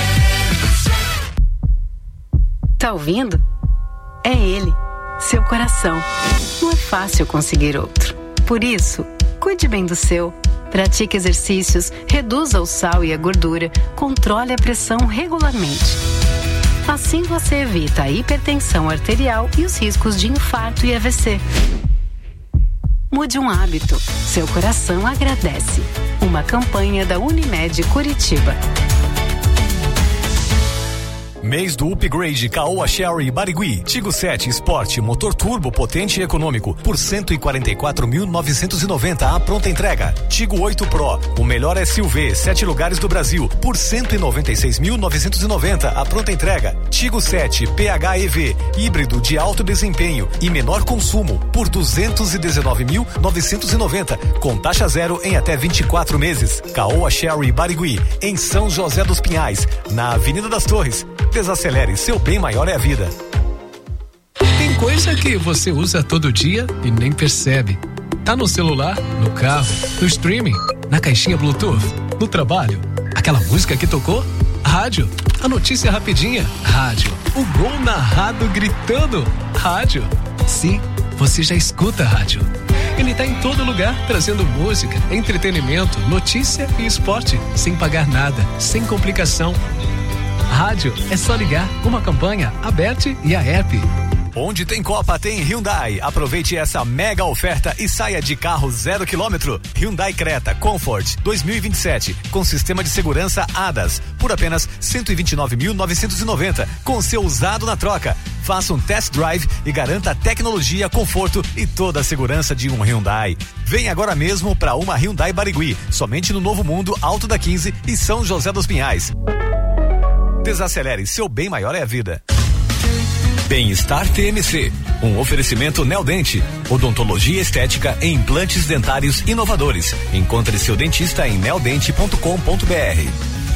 Tá ouvindo? É ele, seu coração. Não é fácil conseguir outro. Por isso, cuide bem do seu. Pratique exercícios, reduza o sal e a gordura, controle a pressão regularmente. Assim você evita a hipertensão arterial e os riscos de infarto e A V C. Mude um hábito. Seu coração agradece. Uma campanha da Unimed Curitiba. Mês do Upgrade Caoa Sherry Barigui. Tigo sete Sport, motor turbo potente e econômico por cento e quarenta e quatro mil novecentos e noventa a pronta entrega. Tigo oito Pro, o melhor S U V, sete lugares do Brasil por cento e noventa e seis mil novecentos e noventa a pronta entrega. Tigo sete P H E V, híbrido de alto desempenho e menor consumo por duzentos e dezenove mil novecentos e noventa com taxa zero em até vinte e quatro meses. Caoa Sherry Barigui, em São José dos Pinhais, na Avenida das Torres. Desacelere, seu bem maior é a vida. Tem coisa que você usa todo dia e nem percebe. Tá no celular, no carro, no streaming, na caixinha Bluetooth, no trabalho. Aquela música que tocou? Rádio. A notícia rapidinha? Rádio. O gol narrado gritando? Rádio. Sim, você já escuta a rádio. Ele tá em todo lugar, trazendo música, entretenimento, notícia e esporte, sem pagar nada, sem complicação. Rádio é só ligar, uma campanha, a Bert e a app. Onde tem Copa tem Hyundai. Aproveite essa mega oferta e saia de carro zero quilômetro. Hyundai Creta Comfort dois mil e vinte e sete com sistema de segurança A D A S por apenas cento e vinte e nove mil novecentos e noventa com seu usado na troca. Faça um test drive e garanta a tecnologia, conforto e toda a segurança de um Hyundai. Venha agora mesmo para uma Hyundai Barigui, somente no Novo Mundo, Alto da quinze e São José dos Pinhais. Desacelere, seu bem maior é a vida. Bem-Estar T M C, um oferecimento Neodente, odontologia estética e implantes dentários inovadores. Encontre seu dentista em neodente ponto com ponto b r.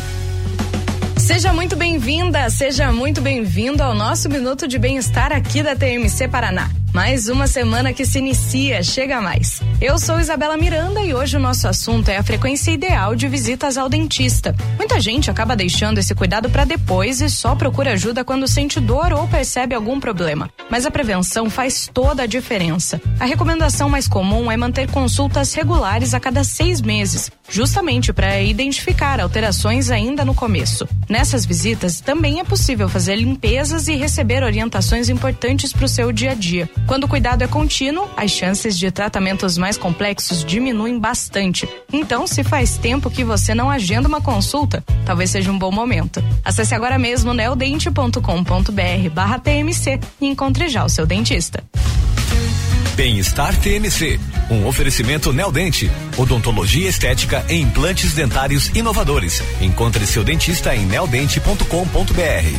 Seja muito bem-vinda, seja muito bem-vindo ao nosso Minuto de Bem-Estar aqui da T M C Paraná. Mais uma semana que se inicia, chega mais. Eu sou Isabela Miranda e hoje o nosso assunto é a frequência ideal de visitas ao dentista. Muita gente acaba deixando esse cuidado para depois e só procura ajuda quando sente dor ou percebe algum problema. Mas a prevenção faz toda a diferença. A recomendação mais comum é manter consultas regulares a cada seis meses, justamente para identificar alterações ainda no começo. Nessas visitas também é possível fazer limpezas e receber orientações importantes para o seu dia a dia. Quando o cuidado é contínuo, as chances de tratamentos mais complexos diminuem bastante. Então, se faz tempo que você não agenda uma consulta, talvez seja um bom momento. Acesse agora mesmo neodente ponto com ponto b r barra T M C e encontre já o seu dentista. Bem-Estar T M C, um oferecimento Neodente, odontologia estética e implantes dentários inovadores. Encontre seu dentista em neodente ponto com ponto b r.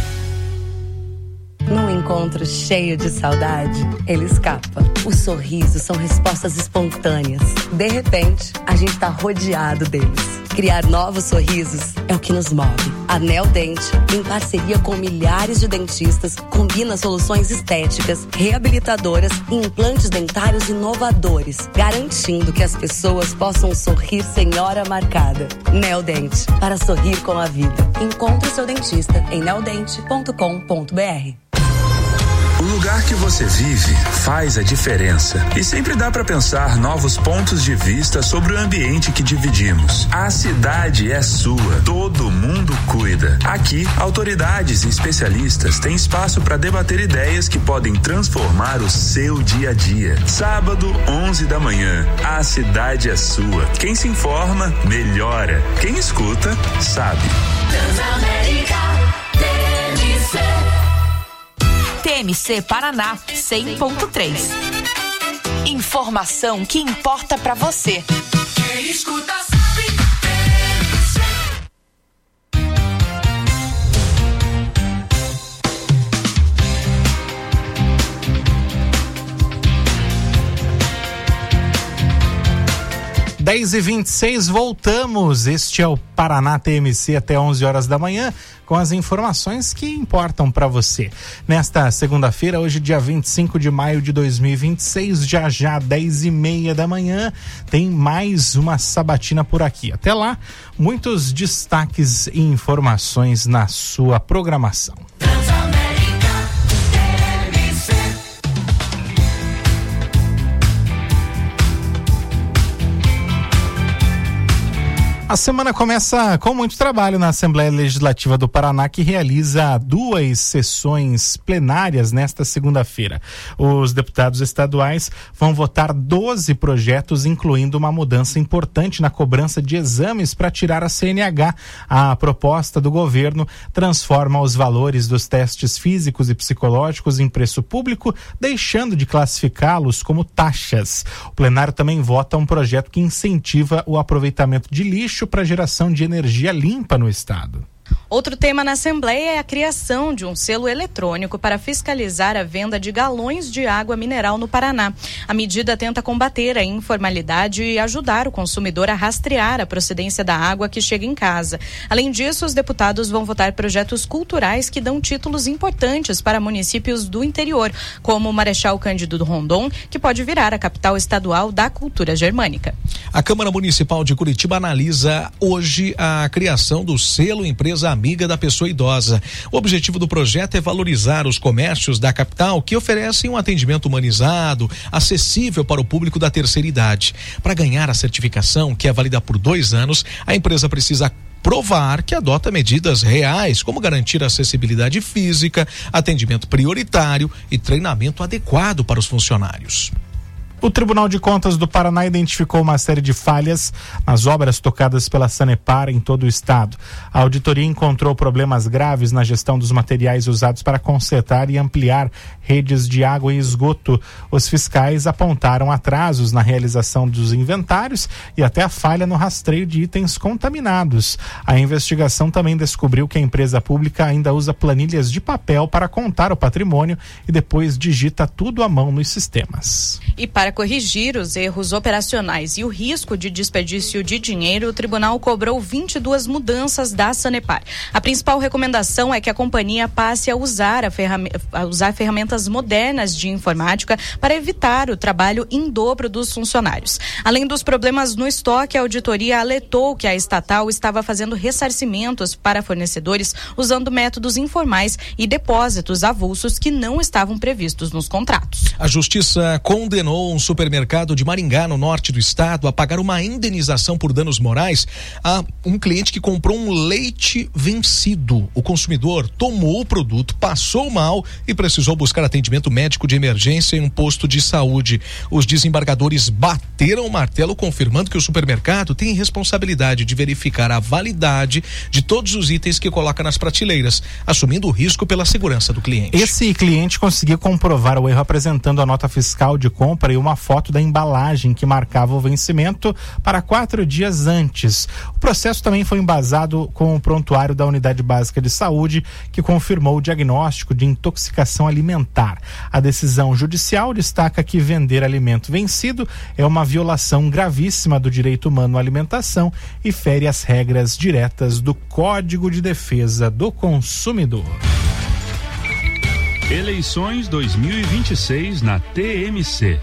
Num encontro cheio de saudade, ele escapa. Os sorrisos são respostas espontâneas. De repente, a gente tá rodeado deles. Criar novos sorrisos é o que nos move. A Neodente, em parceria com milhares de dentistas, combina soluções estéticas, reabilitadoras e implantes dentários inovadores, garantindo que as pessoas possam sorrir sem hora marcada. Neodente, para sorrir com a vida. Encontre seu dentista em neodente ponto com ponto b r. O lugar que você vive faz a diferença e sempre dá para pensar novos pontos de vista sobre o ambiente que dividimos. A cidade é sua, todo mundo cuida. Aqui, autoridades e especialistas têm espaço para debater ideias que podem transformar o seu dia a dia. Sábado, onze da manhã, a cidade é sua. Quem se informa, melhora. Quem escuta, sabe. Transamérica, T M C. T M C Paraná cem ponto três. Informação que importa pra você. Quem escuta sabe. T M C. dez e vinte e seis, voltamos. Este é o Paraná T M C até onze horas da manhã, com as informações que importam para você. Nesta segunda-feira, hoje dia vinte e cinco de maio de dois mil e vinte e seis, já já dez e meia da manhã, tem mais uma sabatina por aqui. Até lá, muitos destaques e informações na sua programação. A semana começa com muito trabalho na Assembleia Legislativa do Paraná, que realiza duas sessões plenárias nesta segunda-feira. Os deputados estaduais vão votar doze projetos, incluindo uma mudança importante na cobrança de exames para tirar a C N H. A proposta do governo transforma os valores dos testes físicos e psicológicos em preço público, deixando de classificá-los como taxas. O plenário também vota um projeto que incentiva o aproveitamento de lixo para geração de energia limpa no estado. Outro tema na Assembleia é a criação de um selo eletrônico para fiscalizar a venda de galões de água mineral no Paraná. A medida tenta combater a informalidade e ajudar o consumidor a rastrear a procedência da água que chega em casa. Além disso, os deputados vão votar projetos culturais que dão títulos importantes para municípios do interior, como o Marechal Cândido Rondon, que pode virar a capital estadual da cultura germânica. A Câmara Municipal de Curitiba analisa hoje a criação do selo Empresa Amiga da Pessoa Idosa. O objetivo do projeto é valorizar os comércios da capital que oferecem um atendimento humanizado, acessível para o público da terceira idade. Para ganhar a certificação, que é válida por dois anos, a empresa precisa provar que adota medidas reais, como garantir acessibilidade física, atendimento prioritário e treinamento adequado para os funcionários. O Tribunal de Contas do Paraná identificou uma série de falhas nas obras tocadas pela Sanepar em todo o estado. A auditoria encontrou problemas graves na gestão dos materiais usados para consertar e ampliar redes de água e esgoto. Os fiscais apontaram atrasos na realização dos inventários e até a falha no rastreio de itens contaminados. A investigação também descobriu que a empresa pública ainda usa planilhas de papel para contar o patrimônio e depois digita tudo à mão nos sistemas. E para corrigir os erros operacionais e o risco de desperdício de dinheiro, o tribunal cobrou vinte e duas mudanças da Sanepar. A principal recomendação é que a companhia passe a usar, a ferram- a usar ferramentas modernas de informática para evitar o trabalho em dobro dos funcionários. Além dos problemas no estoque, a auditoria alertou que a estatal estava fazendo ressarcimentos para fornecedores usando métodos informais e depósitos avulsos que não estavam previstos nos contratos. A Justiça condenou um supermercado de Maringá, no norte do estado, a pagar uma indenização por danos morais a um cliente que comprou um leite vencido. O consumidor tomou o produto, passou mal e precisou buscar atendimento médico de emergência em um posto de saúde. Os desembargadores bateram o martelo, confirmando que o supermercado tem responsabilidade de verificar a validade de todos os itens que coloca nas prateleiras, assumindo o risco pela segurança do cliente. Esse cliente conseguiu comprovar o erro apresentando a nota fiscal de compra e uma foto da embalagem que marcava o vencimento para quatro dias antes. O processo também foi embasado com o prontuário da Unidade Básica de Saúde, que confirmou o diagnóstico de intoxicação alimentar. A decisão judicial destaca que vender alimento vencido é uma violação gravíssima do direito humano à alimentação e fere as regras diretas do Código de Defesa do Consumidor. Eleições dois mil e vinte e seis na T M C.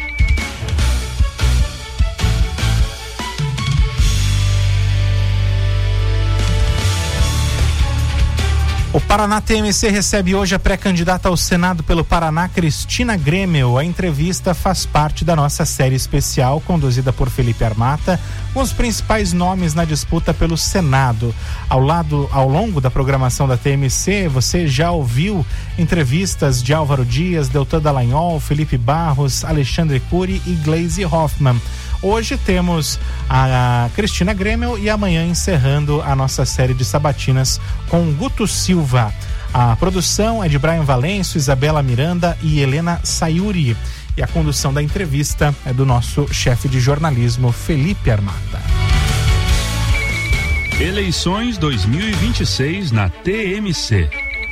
O Paraná T M C recebe hoje a pré-candidata ao Senado pelo Paraná, Cristina Grêmio. A entrevista faz parte da nossa série especial, conduzida por Felipe Armata, com os principais nomes na disputa pelo Senado. Ao lado, ao longo da programação da T M C, você já ouviu entrevistas de Álvaro Dias, Deltan Dallagnol, Felipe Barros, Alexandre Cury e Gleisi Hoffmann. Hoje temos a Cristina Grêmio e amanhã encerrando a nossa série de sabatinas com Guto Silva. A produção é de Brian Valencio, Isabela Miranda e Helena Sayuri. E a condução da entrevista é do nosso chefe de jornalismo, Felipe Armata. Eleições dois mil e vinte e seis na T M C.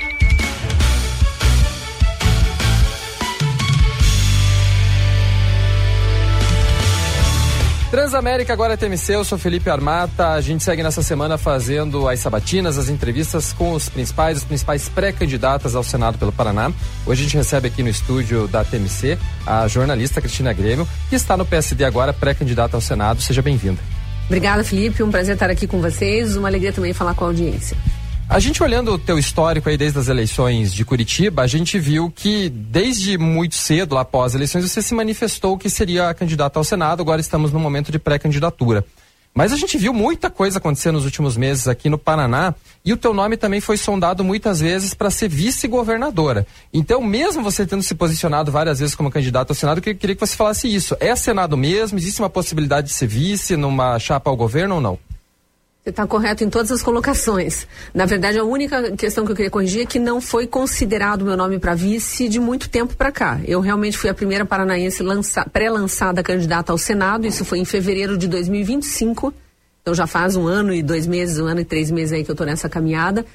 Transamérica, agora T M C, eu sou Felipe Armata. A gente segue nessa semana fazendo as sabatinas, as entrevistas com os principais, os principais pré-candidatas ao Senado pelo Paraná. Hoje a gente recebe aqui no estúdio da T M C a jornalista Cristina Grêmio, que está no P S D agora, pré-candidata ao Senado. Seja bem-vinda. Obrigada, Felipe. Um prazer estar aqui com vocês. Uma alegria também falar com a audiência. A gente olhando o teu histórico aí desde as eleições de Curitiba, a gente viu que desde muito cedo, lá após as eleições, você se manifestou que seria a candidata ao Senado. Agora estamos no momento de pré-candidatura. Mas a gente viu muita coisa acontecer nos últimos meses aqui no Paraná e o teu nome também foi sondado muitas vezes para ser vice-governadora. Então, mesmo você tendo se posicionado várias vezes como candidato ao Senado, eu queria que você falasse isso. É Senado mesmo? Existe uma possibilidade de ser vice numa chapa ao governo ou não? Você está correto em todas as colocações. Na verdade, a única questão que eu queria corrigir é que não foi considerado meu nome para vice de muito tempo para cá. Eu realmente fui a primeira paranaense lança, pré-lançada candidata ao Senado, isso foi em fevereiro de dois mil e vinte e cinco, então já faz um ano e dois meses, um ano e três meses aí que eu estou nessa caminhada.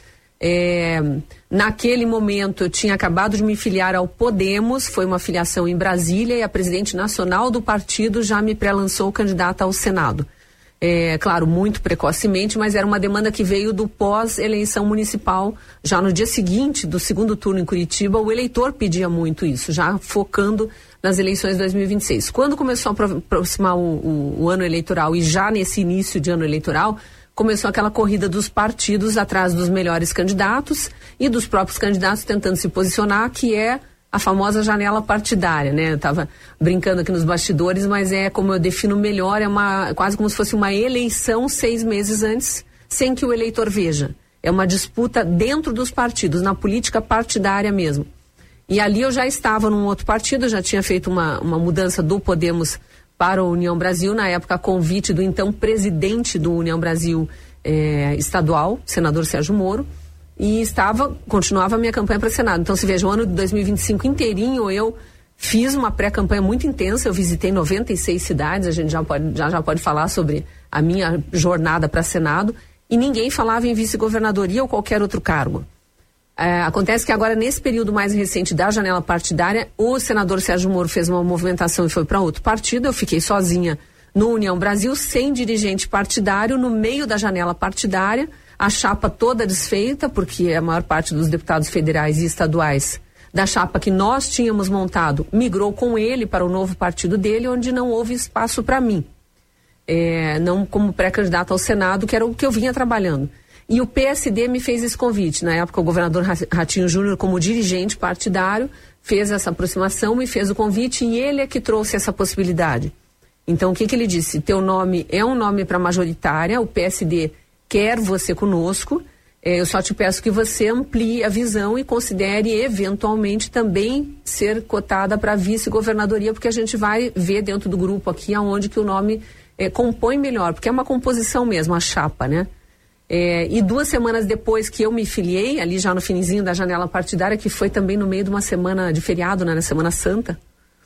É, naquele momento eu tinha acabado de me filiar ao Podemos, foi uma filiação em Brasília e a presidente nacional do partido já me pré-lançou candidata ao Senado. É, claro, muito precocemente, mas era uma demanda que veio do pós-eleição municipal. Já no dia seguinte do segundo turno em Curitiba, o eleitor pedia muito isso, já focando nas eleições de dois mil e vinte e seis. Quando começou a aproximar o, o, o ano eleitoral e já nesse início de ano eleitoral, começou aquela corrida dos partidos atrás dos melhores candidatos e dos próprios candidatos tentando se posicionar, que é a famosa janela partidária, né? Eu estava brincando aqui nos bastidores, mas é como eu defino melhor, é uma, quase como se fosse uma eleição seis meses antes, sem que o eleitor veja. É uma disputa dentro dos partidos, na política partidária mesmo. E ali eu já estava num outro partido, já tinha feito uma, uma mudança do Podemos para o União Brasil, na época a convite do então presidente do União Brasil eh, estadual, senador Sérgio Moro, e estava, continuava a minha campanha para Senado. Então, se veja, o ano de dois mil e vinte e cinco inteirinho eu fiz uma pré-campanha muito intensa, eu visitei noventa e seis cidades, a gente já pode, já, já pode falar sobre a minha jornada para Senado, e ninguém falava em vice-governadoria ou qualquer outro cargo. É, acontece que agora, nesse período mais recente da janela partidária, o senador Sérgio Moro fez uma movimentação e foi para outro partido, eu fiquei sozinha no União Brasil, sem dirigente partidário, no meio da janela partidária, a chapa toda desfeita, porque a maior parte dos deputados federais e estaduais da chapa que nós tínhamos montado migrou com ele para o novo partido dele, onde não houve espaço para mim. É, não como pré-candidato ao Senado, que era o que eu vinha trabalhando. E o P S D me fez esse convite. Na época, o governador Ratinho Júnior, como dirigente partidário, fez essa aproximação, me fez o convite e ele é que trouxe essa possibilidade. Então, o que, que ele disse? Teu nome é um nome para majoritária, o P S D quer você conosco, eh, eu só te peço que você amplie a visão e considere eventualmente também ser cotada para vice-governadoria, porque a gente vai ver dentro do grupo aqui aonde que o nome eh, compõe melhor, porque é uma composição mesmo, a chapa, né? Eh, e duas semanas depois que eu me filiei, ali já no finzinho da janela partidária, que foi também no meio de uma semana de feriado, né, na Semana Santa,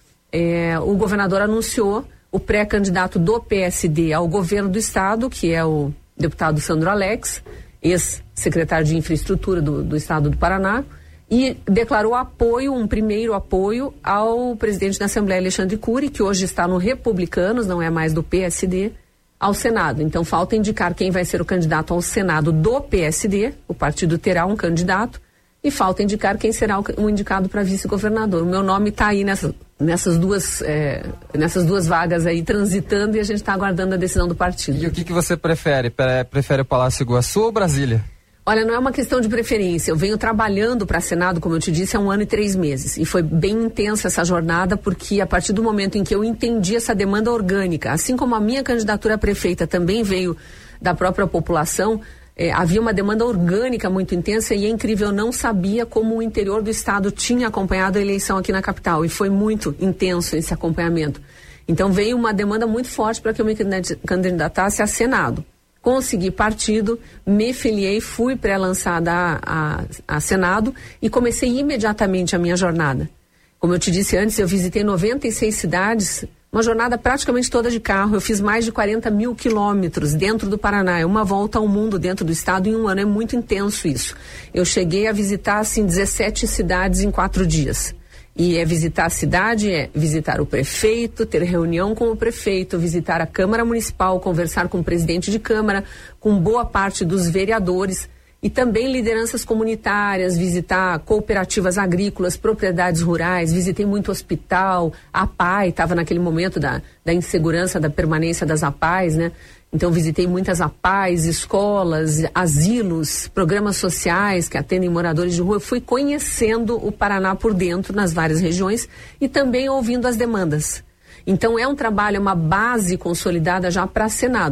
eh, o governador anunciou o pré-candidato do P S D ao governo do estado, que é o deputado Sandro Alex, ex-secretário de Infraestrutura do, do Estado do Paraná, e declarou apoio, um primeiro apoio ao presidente da Assembleia, Alexandre Cury, que hoje está no Republicanos, não é mais do P S D, ao Senado. Então falta indicar quem vai ser o candidato ao Senado do P S D, o partido terá um candidato, e falta indicar quem será o, o indicado para vice-governador. O meu nome está aí nessa, nessas, duas, é, nessas duas vagas aí, transitando, e a gente está aguardando a decisão do partido. E o que, que você prefere? Prefere o Palácio Iguaçu ou Brasília? Olha, não é uma questão de preferência. Eu venho trabalhando para Senado, como eu te disse, há um ano e três meses. E foi bem intensa essa jornada, porque a partir do momento em que eu entendi essa demanda orgânica, assim como a minha candidatura a prefeita também veio da própria população, É, havia uma demanda orgânica muito intensa e é incrível, eu não sabia como o interior do estado tinha acompanhado a eleição aqui na capital, e foi muito intenso esse acompanhamento. Então veio uma demanda muito forte para que eu me candidatasse a Senado. Consegui partido, me filiei, fui pré-lançada a, a, a Senado e comecei imediatamente a minha jornada. Como eu te disse antes, eu visitei noventa e seis cidades, uma jornada praticamente toda de carro. Eu fiz mais de quarenta mil quilômetros dentro do Paraná. É uma volta ao mundo dentro do estado em um ano. É muito intenso isso. Eu cheguei a visitar, assim, dezessete cidades em quatro dias. E é visitar a cidade, é visitar o prefeito, ter reunião com o prefeito, visitar a Câmara Municipal, conversar com o presidente de Câmara, com boa parte dos vereadores, e também lideranças comunitárias, visitar cooperativas agrícolas, propriedades rurais, visitei muito hospital, a P A I, estava naquele momento da, da insegurança da permanência das A P A Is, né? Então visitei muitas A P A Is, escolas, asilos, programas sociais que atendem moradores de rua. Eu fui conhecendo o Paraná por dentro, nas várias regiões, e também ouvindo as demandas. Então é um trabalho, é uma base consolidada já para Senado.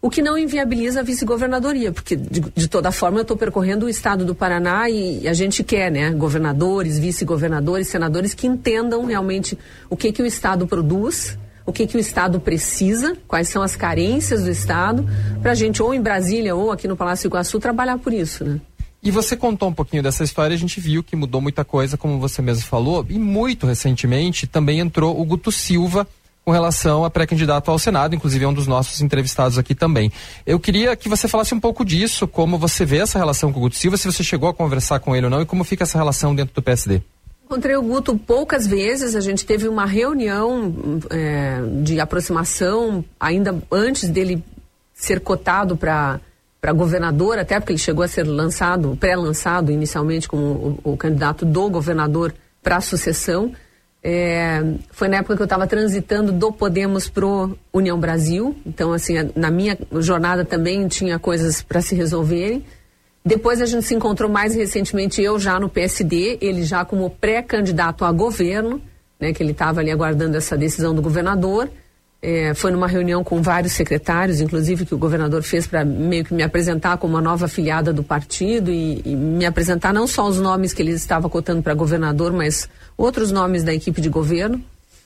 o que não inviabiliza a vice-governadoria, porque de, de toda forma eu estou percorrendo o estado do Paraná e, e a gente quer, né, governadores, vice-governadores, senadores que entendam realmente o que que o estado produz, o que que o estado precisa, quais são as carências do estado, para a gente ou em Brasília ou aqui no Palácio Iguaçu trabalhar por isso, né? E você contou um pouquinho dessa história, a gente viu que mudou muita coisa, como você mesmo falou, e muito recentemente também entrou o Guto Silva com relação a pré-candidato ao Senado, inclusive é um dos nossos entrevistados aqui também. Eu queria que você falasse um pouco disso, como você vê essa relação com o Guto Silva, se você chegou a conversar com ele ou não, e como fica essa relação dentro do P S D. Encontrei o Guto poucas vezes, a gente teve uma reunião é, de aproximação ainda antes dele ser cotado para para governador, até porque ele chegou a ser lançado, pré-lançado inicialmente como o, o candidato do governador para a sucessão. É, foi na época que eu estava transitando do Podemos pro União Brasil, então assim, na minha jornada também tinha coisas para se resolverem. Depois a gente se encontrou mais recentemente, eu já no P S D, ele já como pré-candidato a governo, né, que ele estava ali aguardando essa decisão do governador. É, foi numa reunião com vários secretários, inclusive que o governador fez para meio que me apresentar como uma nova afiliada do partido e, e me apresentar não só os nomes que ele estava cotando para governador, mas outros nomes da equipe de governo.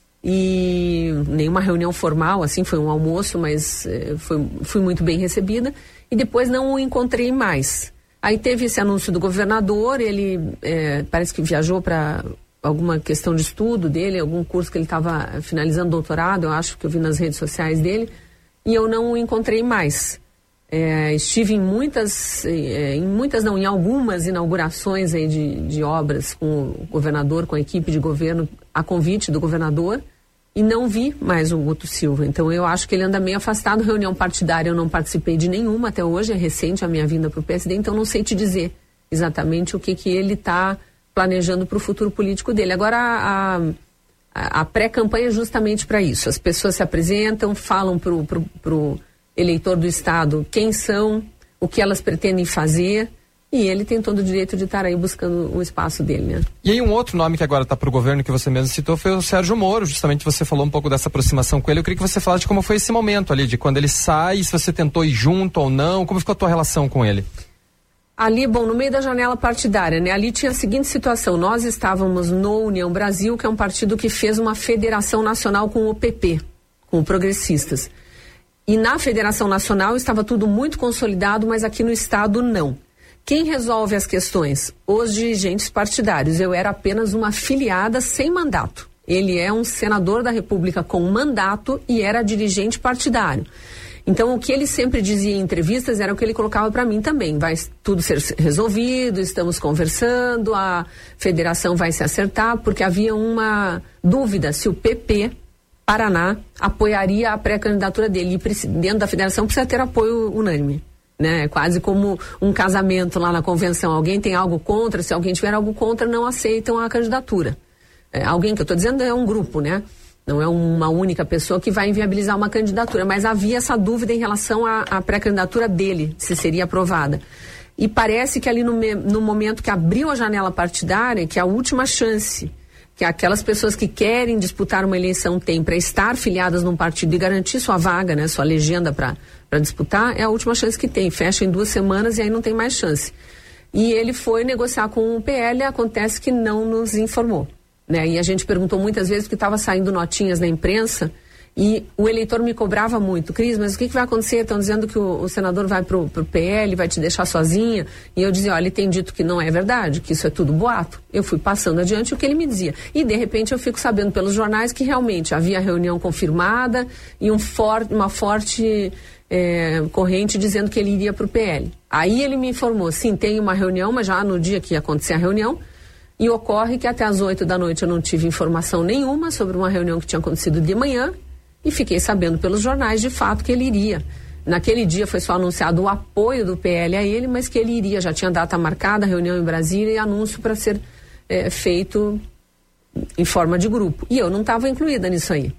E nenhuma reunião formal, assim, foi um almoço, mas é, foi, fui muito bem recebida. E depois não o encontrei mais. Aí teve esse anúncio do governador, ele é, parece que viajou para alguma questão de estudo dele, algum curso que ele estava finalizando doutorado, eu acho que eu vi nas redes sociais dele, e eu não o encontrei mais. É, estive em muitas, é, em muitas não, em algumas inaugurações aí de, de obras com o governador, com a equipe de governo, a convite do governador, e não vi mais o Guto Silva. Então eu acho que ele anda meio afastado. Reunião partidária eu não participei de nenhuma até hoje, é recente a minha vinda para o P S D, então não sei te dizer exatamente o que que ele está planejando para o futuro político dele. Agora a, a, a pré-campanha é justamente para isso. As pessoas se apresentam, falam para o eleitor do estado quem são, o que elas pretendem fazer, e ele tem todo o direito de estar aí buscando o espaço dele, né? E aí um outro nome que agora está para o governo, que você mesmo citou, foi o Sérgio Moro. Justamente você falou um pouco dessa aproximação com ele. Eu queria que você falasse de como foi esse momento ali, de quando ele sai, se você tentou ir junto ou não, como ficou a tua relação com ele? Ali, bom, no meio da janela partidária, né? Ali tinha a seguinte situação, nós estávamos no União Brasil, que é um partido que fez uma federação nacional com o P P, com o Progressistas. E na federação nacional estava tudo muito consolidado, mas aqui no estado não. Quem resolve as questões? Os dirigentes partidários. Eu era apenas uma filiada sem mandato. Ele é um senador da República com mandato e era dirigente partidário. Então, o que ele sempre dizia em entrevistas era o que ele colocava para mim também. Vai tudo ser resolvido, estamos conversando, a federação vai se acertar, porque havia uma dúvida se o P P, Paraná, apoiaria a pré-candidatura dele. E dentro da federação precisa ter apoio unânime, né? Quase como um casamento lá na convenção. Alguém tem algo contra, se alguém tiver algo contra, não aceitam a candidatura. É, alguém que eu estou dizendo é um grupo, né? Não é uma única pessoa que vai inviabilizar uma candidatura, mas havia essa dúvida em relação à, à pré-candidatura dele, se seria aprovada. E parece que ali no, me, no momento que abriu a janela partidária, que a última chance que aquelas pessoas que querem disputar uma eleição têm para estar filiadas num partido e garantir sua vaga, né, sua legenda para disputar, é a última chance que tem. Fecha em duas semanas e aí não tem mais chance. E ele foi negociar com o P L, acontece que não nos informou. Né? E a gente perguntou muitas vezes, porque estava saindo notinhas na imprensa, e o eleitor me cobrava muito. Cris, mas o que, que vai acontecer? Estão dizendo que o, o senador vai pro, pro P L, vai te deixar sozinha. E eu dizia, olha, ele tem dito que não é verdade, que isso é tudo boato. Eu fui passando adiante o que ele me dizia. E, de repente, eu fico sabendo pelos jornais que realmente havia reunião confirmada e um for, uma forte é, corrente dizendo que ele iria pro P L. Aí ele me informou, sim, tem uma reunião, mas já no dia que ia acontecer a reunião. E ocorre que até às oito da noite eu não tive informação nenhuma sobre uma reunião que tinha acontecido de manhã e fiquei sabendo pelos jornais de fato que ele iria. Naquele dia foi só anunciado o apoio do P L a ele, mas que ele iria. Já tinha data marcada, reunião em Brasília e anúncio para ser é, feito em forma de grupo. E eu não estava incluída nisso aí.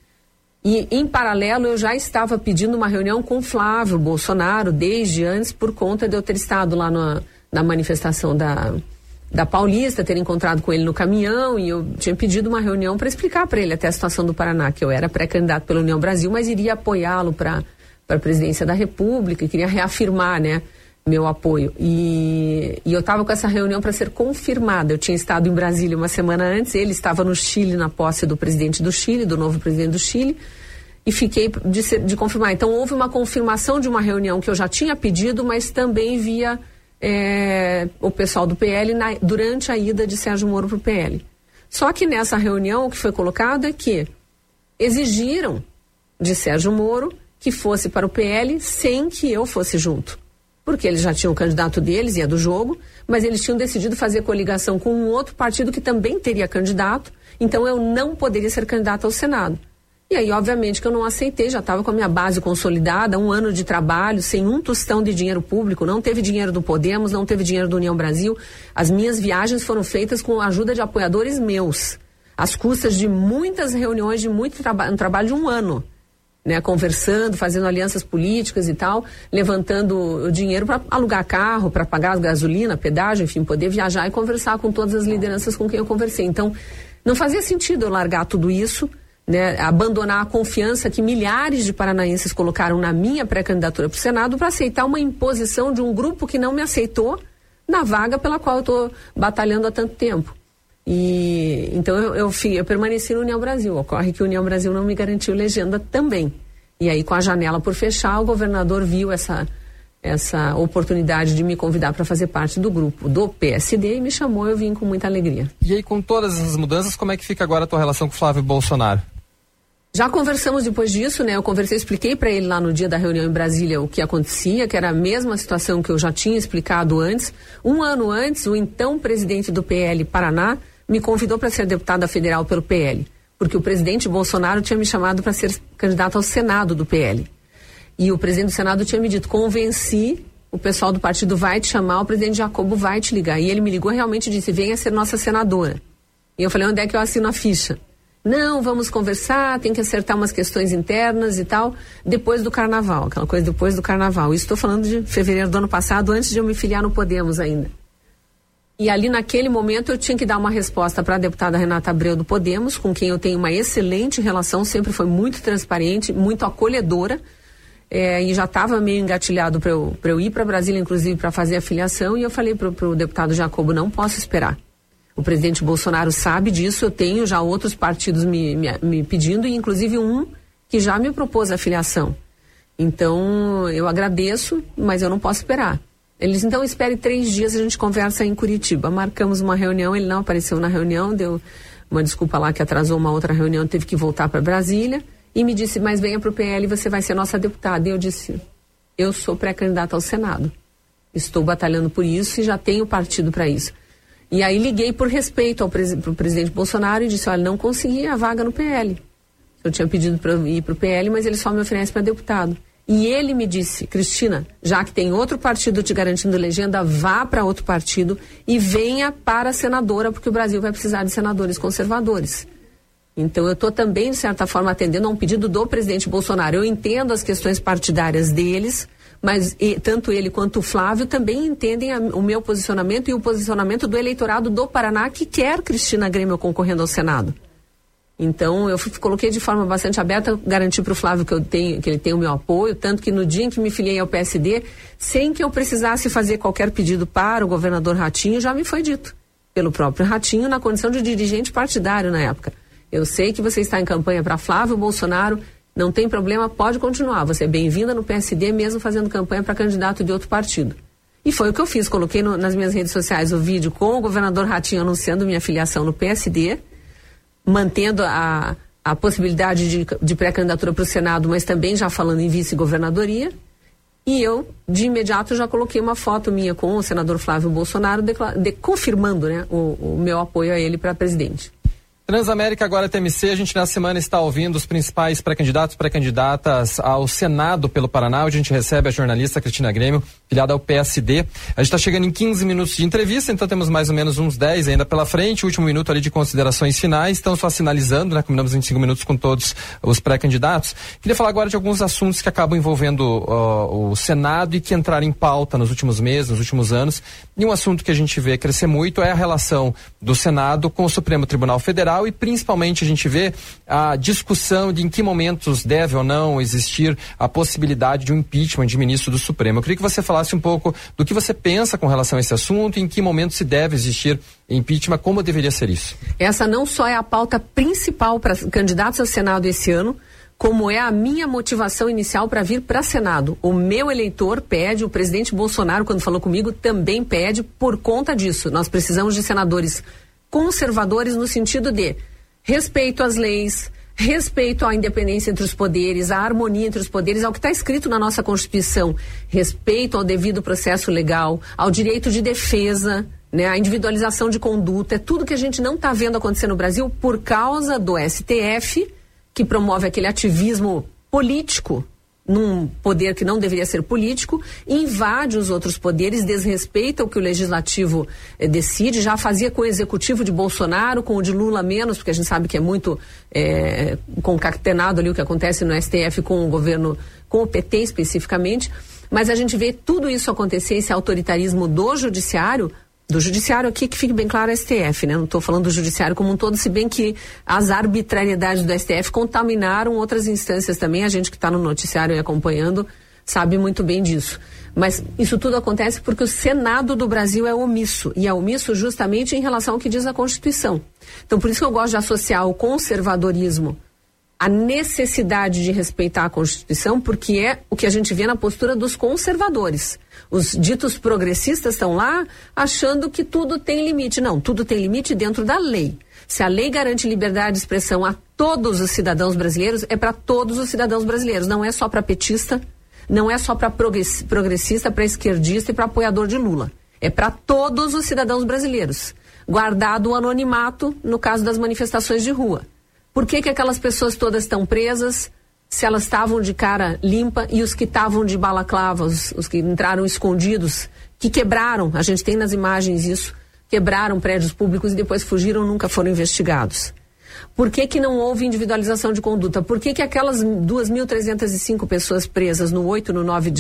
E, em paralelo, eu já estava pedindo uma reunião com Flávio Bolsonaro desde antes, por conta de eu ter estado lá na, na manifestação da... da Paulista, ter encontrado com ele no caminhão, e eu tinha pedido uma reunião para explicar para ele até a situação do Paraná, que eu era pré-candidato pela União Brasil, mas iria apoiá-lo para para a presidência da República e queria reafirmar, né, meu apoio. E, e eu estava com essa reunião para ser confirmada. Eu tinha estado em Brasília uma semana antes, ele estava no Chile na posse do presidente do Chile, do novo presidente do Chile, e fiquei de, ser, de confirmar. Então houve uma confirmação de uma reunião que eu já tinha pedido, mas também via é, o pessoal do P L na, durante a ida de Sérgio Moro para o P L. Só que nessa reunião o que foi colocado é que exigiram de Sérgio Moro que fosse para o P L sem que eu fosse junto. Porque eles já tinham o candidato deles, e é do jogo, mas eles tinham decidido fazer coligação com um outro partido que também teria candidato, então eu não poderia ser candidata ao Senado. E aí, obviamente, que eu não aceitei, já estava com a minha base consolidada, um ano de trabalho, sem um tostão de dinheiro público, não teve dinheiro do Podemos, não teve dinheiro do União Brasil. As minhas viagens foram feitas com a ajuda de apoiadores meus, às custas de muitas reuniões, de muito trabalho, um trabalho de um ano. Né, conversando, fazendo alianças políticas e tal, levantando o dinheiro para alugar carro, para pagar a gasolina, pedágio, enfim, poder viajar e conversar com todas as lideranças com quem eu conversei. Então, não fazia sentido eu largar tudo isso, né, abandonar a confiança que milhares de paranaenses colocaram na minha pré-candidatura para o Senado para aceitar uma imposição de um grupo que não me aceitou na vaga pela qual eu estou batalhando há tanto tempo. E então eu, eu, eu permaneci no União Brasil. Ocorre que o União Brasil não me garantiu legenda também. E aí, com a janela por fechar, o governador viu essa, essa oportunidade de me convidar para fazer parte do grupo do P S D e me chamou. Eu vim com muita alegria. E aí, com todas essas mudanças, como é que fica agora a tua relação com o Flávio Bolsonaro? Já conversamos depois disso, né? Eu conversei, expliquei para ele lá no dia da reunião em Brasília o que acontecia, que era a mesma situação que eu já tinha explicado antes. Um ano antes, o então presidente do P L Paraná me convidou para ser deputada federal pelo P L, porque o presidente Bolsonaro tinha me chamado para ser candidato ao Senado do P L. E o presidente do Senado tinha me dito, convenci, o pessoal do partido vai te chamar, o presidente Jacobo vai te ligar. E ele me ligou e realmente disse, venha ser nossa senadora. E eu falei, onde é que eu assino a ficha? Não, vamos conversar, tem que acertar umas questões internas e tal, depois do carnaval, aquela coisa depois do carnaval. Isso estou falando de fevereiro do ano passado, antes de eu me filiar no Podemos ainda. E ali naquele momento eu tinha que dar uma resposta para a deputada Renata Abreu do Podemos, com quem eu tenho uma excelente relação, sempre foi muito transparente, muito acolhedora, é, e já estava meio engatilhado para eu, eu ir para Brasília, inclusive para fazer a filiação, e eu falei para o deputado Jacobo, não posso esperar. O presidente Bolsonaro sabe disso, eu tenho já outros partidos me, me, me pedindo, e inclusive um que já me propôs a filiação. Então eu agradeço, mas eu não posso esperar. Eles, então, espere três dias, a gente conversa em Curitiba. Marcamos uma reunião, ele não apareceu na reunião, deu uma desculpa lá que atrasou uma outra reunião, teve que voltar para Brasília e me disse, mas venha para o P L e você vai ser nossa deputada. E eu disse, eu sou pré-candidata ao Senado. Estou batalhando por isso e já tenho partido para isso. E aí liguei por respeito ao pres- pro presidente Bolsonaro e disse, olha, não consegui a vaga no P L. Eu tinha pedido para ir para o P L, mas ele só me oferece para deputado. E ele me disse, Cristina, já que tem outro partido te garantindo legenda, vá para outro partido e venha para senadora, porque o Brasil vai precisar de senadores conservadores. Então eu estou também, de certa forma, atendendo a um pedido do presidente Bolsonaro. Eu entendo as questões partidárias deles, mas e, tanto ele quanto o Flávio também entendem a, o meu posicionamento e o posicionamento do eleitorado do Paraná que quer Cristina Grêmio concorrendo ao Senado. Então, eu fui, coloquei de forma bastante aberta, garanti para o Flávio que, eu tenho, que ele tem o meu apoio, tanto que no dia em que me filiei ao P S D, sem que eu precisasse fazer qualquer pedido para o governador Ratinho, já me foi dito, pelo próprio Ratinho, na condição de dirigente partidário na época. Eu sei que você está em campanha para Flávio Bolsonaro, não tem problema, pode continuar, você é bem-vinda no P S D, mesmo fazendo campanha para candidato de outro partido. E foi o que eu fiz, coloquei no, nas minhas redes sociais o vídeo com o governador Ratinho anunciando minha filiação no P S D, mantendo a, a possibilidade de, de pré-candidatura para o Senado, mas também já falando em vice-governadoria. E eu, de imediato, já coloquei uma foto minha com o senador Flávio Bolsonaro, declar, de, confirmando, né, o, o meu apoio a ele para presidente. Transamérica agora T M C, a gente na semana está ouvindo os principais pré-candidatos, pré-candidatas ao Senado pelo Paraná, onde a gente recebe a jornalista Cristina Grêmio, filiada ao P S D. A gente está chegando em quinze minutos de entrevista, então temos mais ou menos uns dez ainda pela frente, o último minuto ali de considerações finais, estamos só sinalizando, né, combinamos vinte e cinco minutos com todos os pré-candidatos. Queria falar agora de alguns assuntos que acabam envolvendo uh, o Senado e que entraram em pauta nos últimos meses, nos últimos anos, e um assunto que a gente vê crescer muito é a relação do Senado com o Supremo Tribunal Federal eleitoral e principalmente a gente vê a discussão de em que momentos deve ou não existir a possibilidade de um impeachment de ministro do Supremo. Eu queria que você falasse um pouco do que você pensa com relação a esse assunto e em que momento se deve existir impeachment, como deveria ser isso. Essa não só é a pauta principal para candidatos ao Senado esse ano, como é a minha motivação inicial para vir para Senado. O meu eleitor pede, o presidente Bolsonaro, quando falou comigo, também pede por conta disso. Nós precisamos de senadores conservadores no sentido de respeito às leis, respeito à independência entre os poderes, à harmonia entre os poderes, ao que está escrito na nossa Constituição, respeito ao devido processo legal, ao direito de defesa, né, a individualização de conduta, é tudo que a gente não está vendo acontecer no Brasil por causa do S T F, que promove aquele ativismo político num poder que não deveria ser político, invade os outros poderes, desrespeita o que o legislativo eh, decide, já fazia com o executivo de Bolsonaro, com o de Lula menos, porque a gente sabe que é muito eh, concatenado ali o que acontece no S T F com o governo, com o P T especificamente, mas a gente vê tudo isso acontecer, esse autoritarismo do judiciário, do judiciário aqui, que fique bem claro, S T F, né? Não estou falando do judiciário como um todo, se bem que as arbitrariedades do S T F contaminaram outras instâncias também, a gente que está no noticiário e acompanhando sabe muito bem disso. Mas isso tudo acontece porque o Senado do Brasil é omisso, e é omisso justamente em relação ao que diz a Constituição. Então, por isso que eu gosto de associar o conservadorismo à necessidade de respeitar a Constituição, porque é o que a gente vê na postura dos conservadores. Os ditos progressistas estão lá achando que tudo tem limite. Não, tudo tem limite dentro da lei. Se a lei garante liberdade de expressão a todos os cidadãos brasileiros, é para todos os cidadãos brasileiros. Não é só para petista, não é só para progressista, para esquerdista e para apoiador de Lula. É para todos os cidadãos brasileiros. Guardado o anonimato no caso das manifestações de rua. Por que que aquelas pessoas todas estão presas se elas estavam de cara limpa e os que estavam de balaclava, os, os que entraram escondidos, que quebraram, a gente tem nas imagens isso, quebraram prédios públicos e depois fugiram, nunca foram investigados? Por que que não houve individualização de conduta? Por que que aquelas duas mil trezentas e cinco pessoas presas no oito, no nove de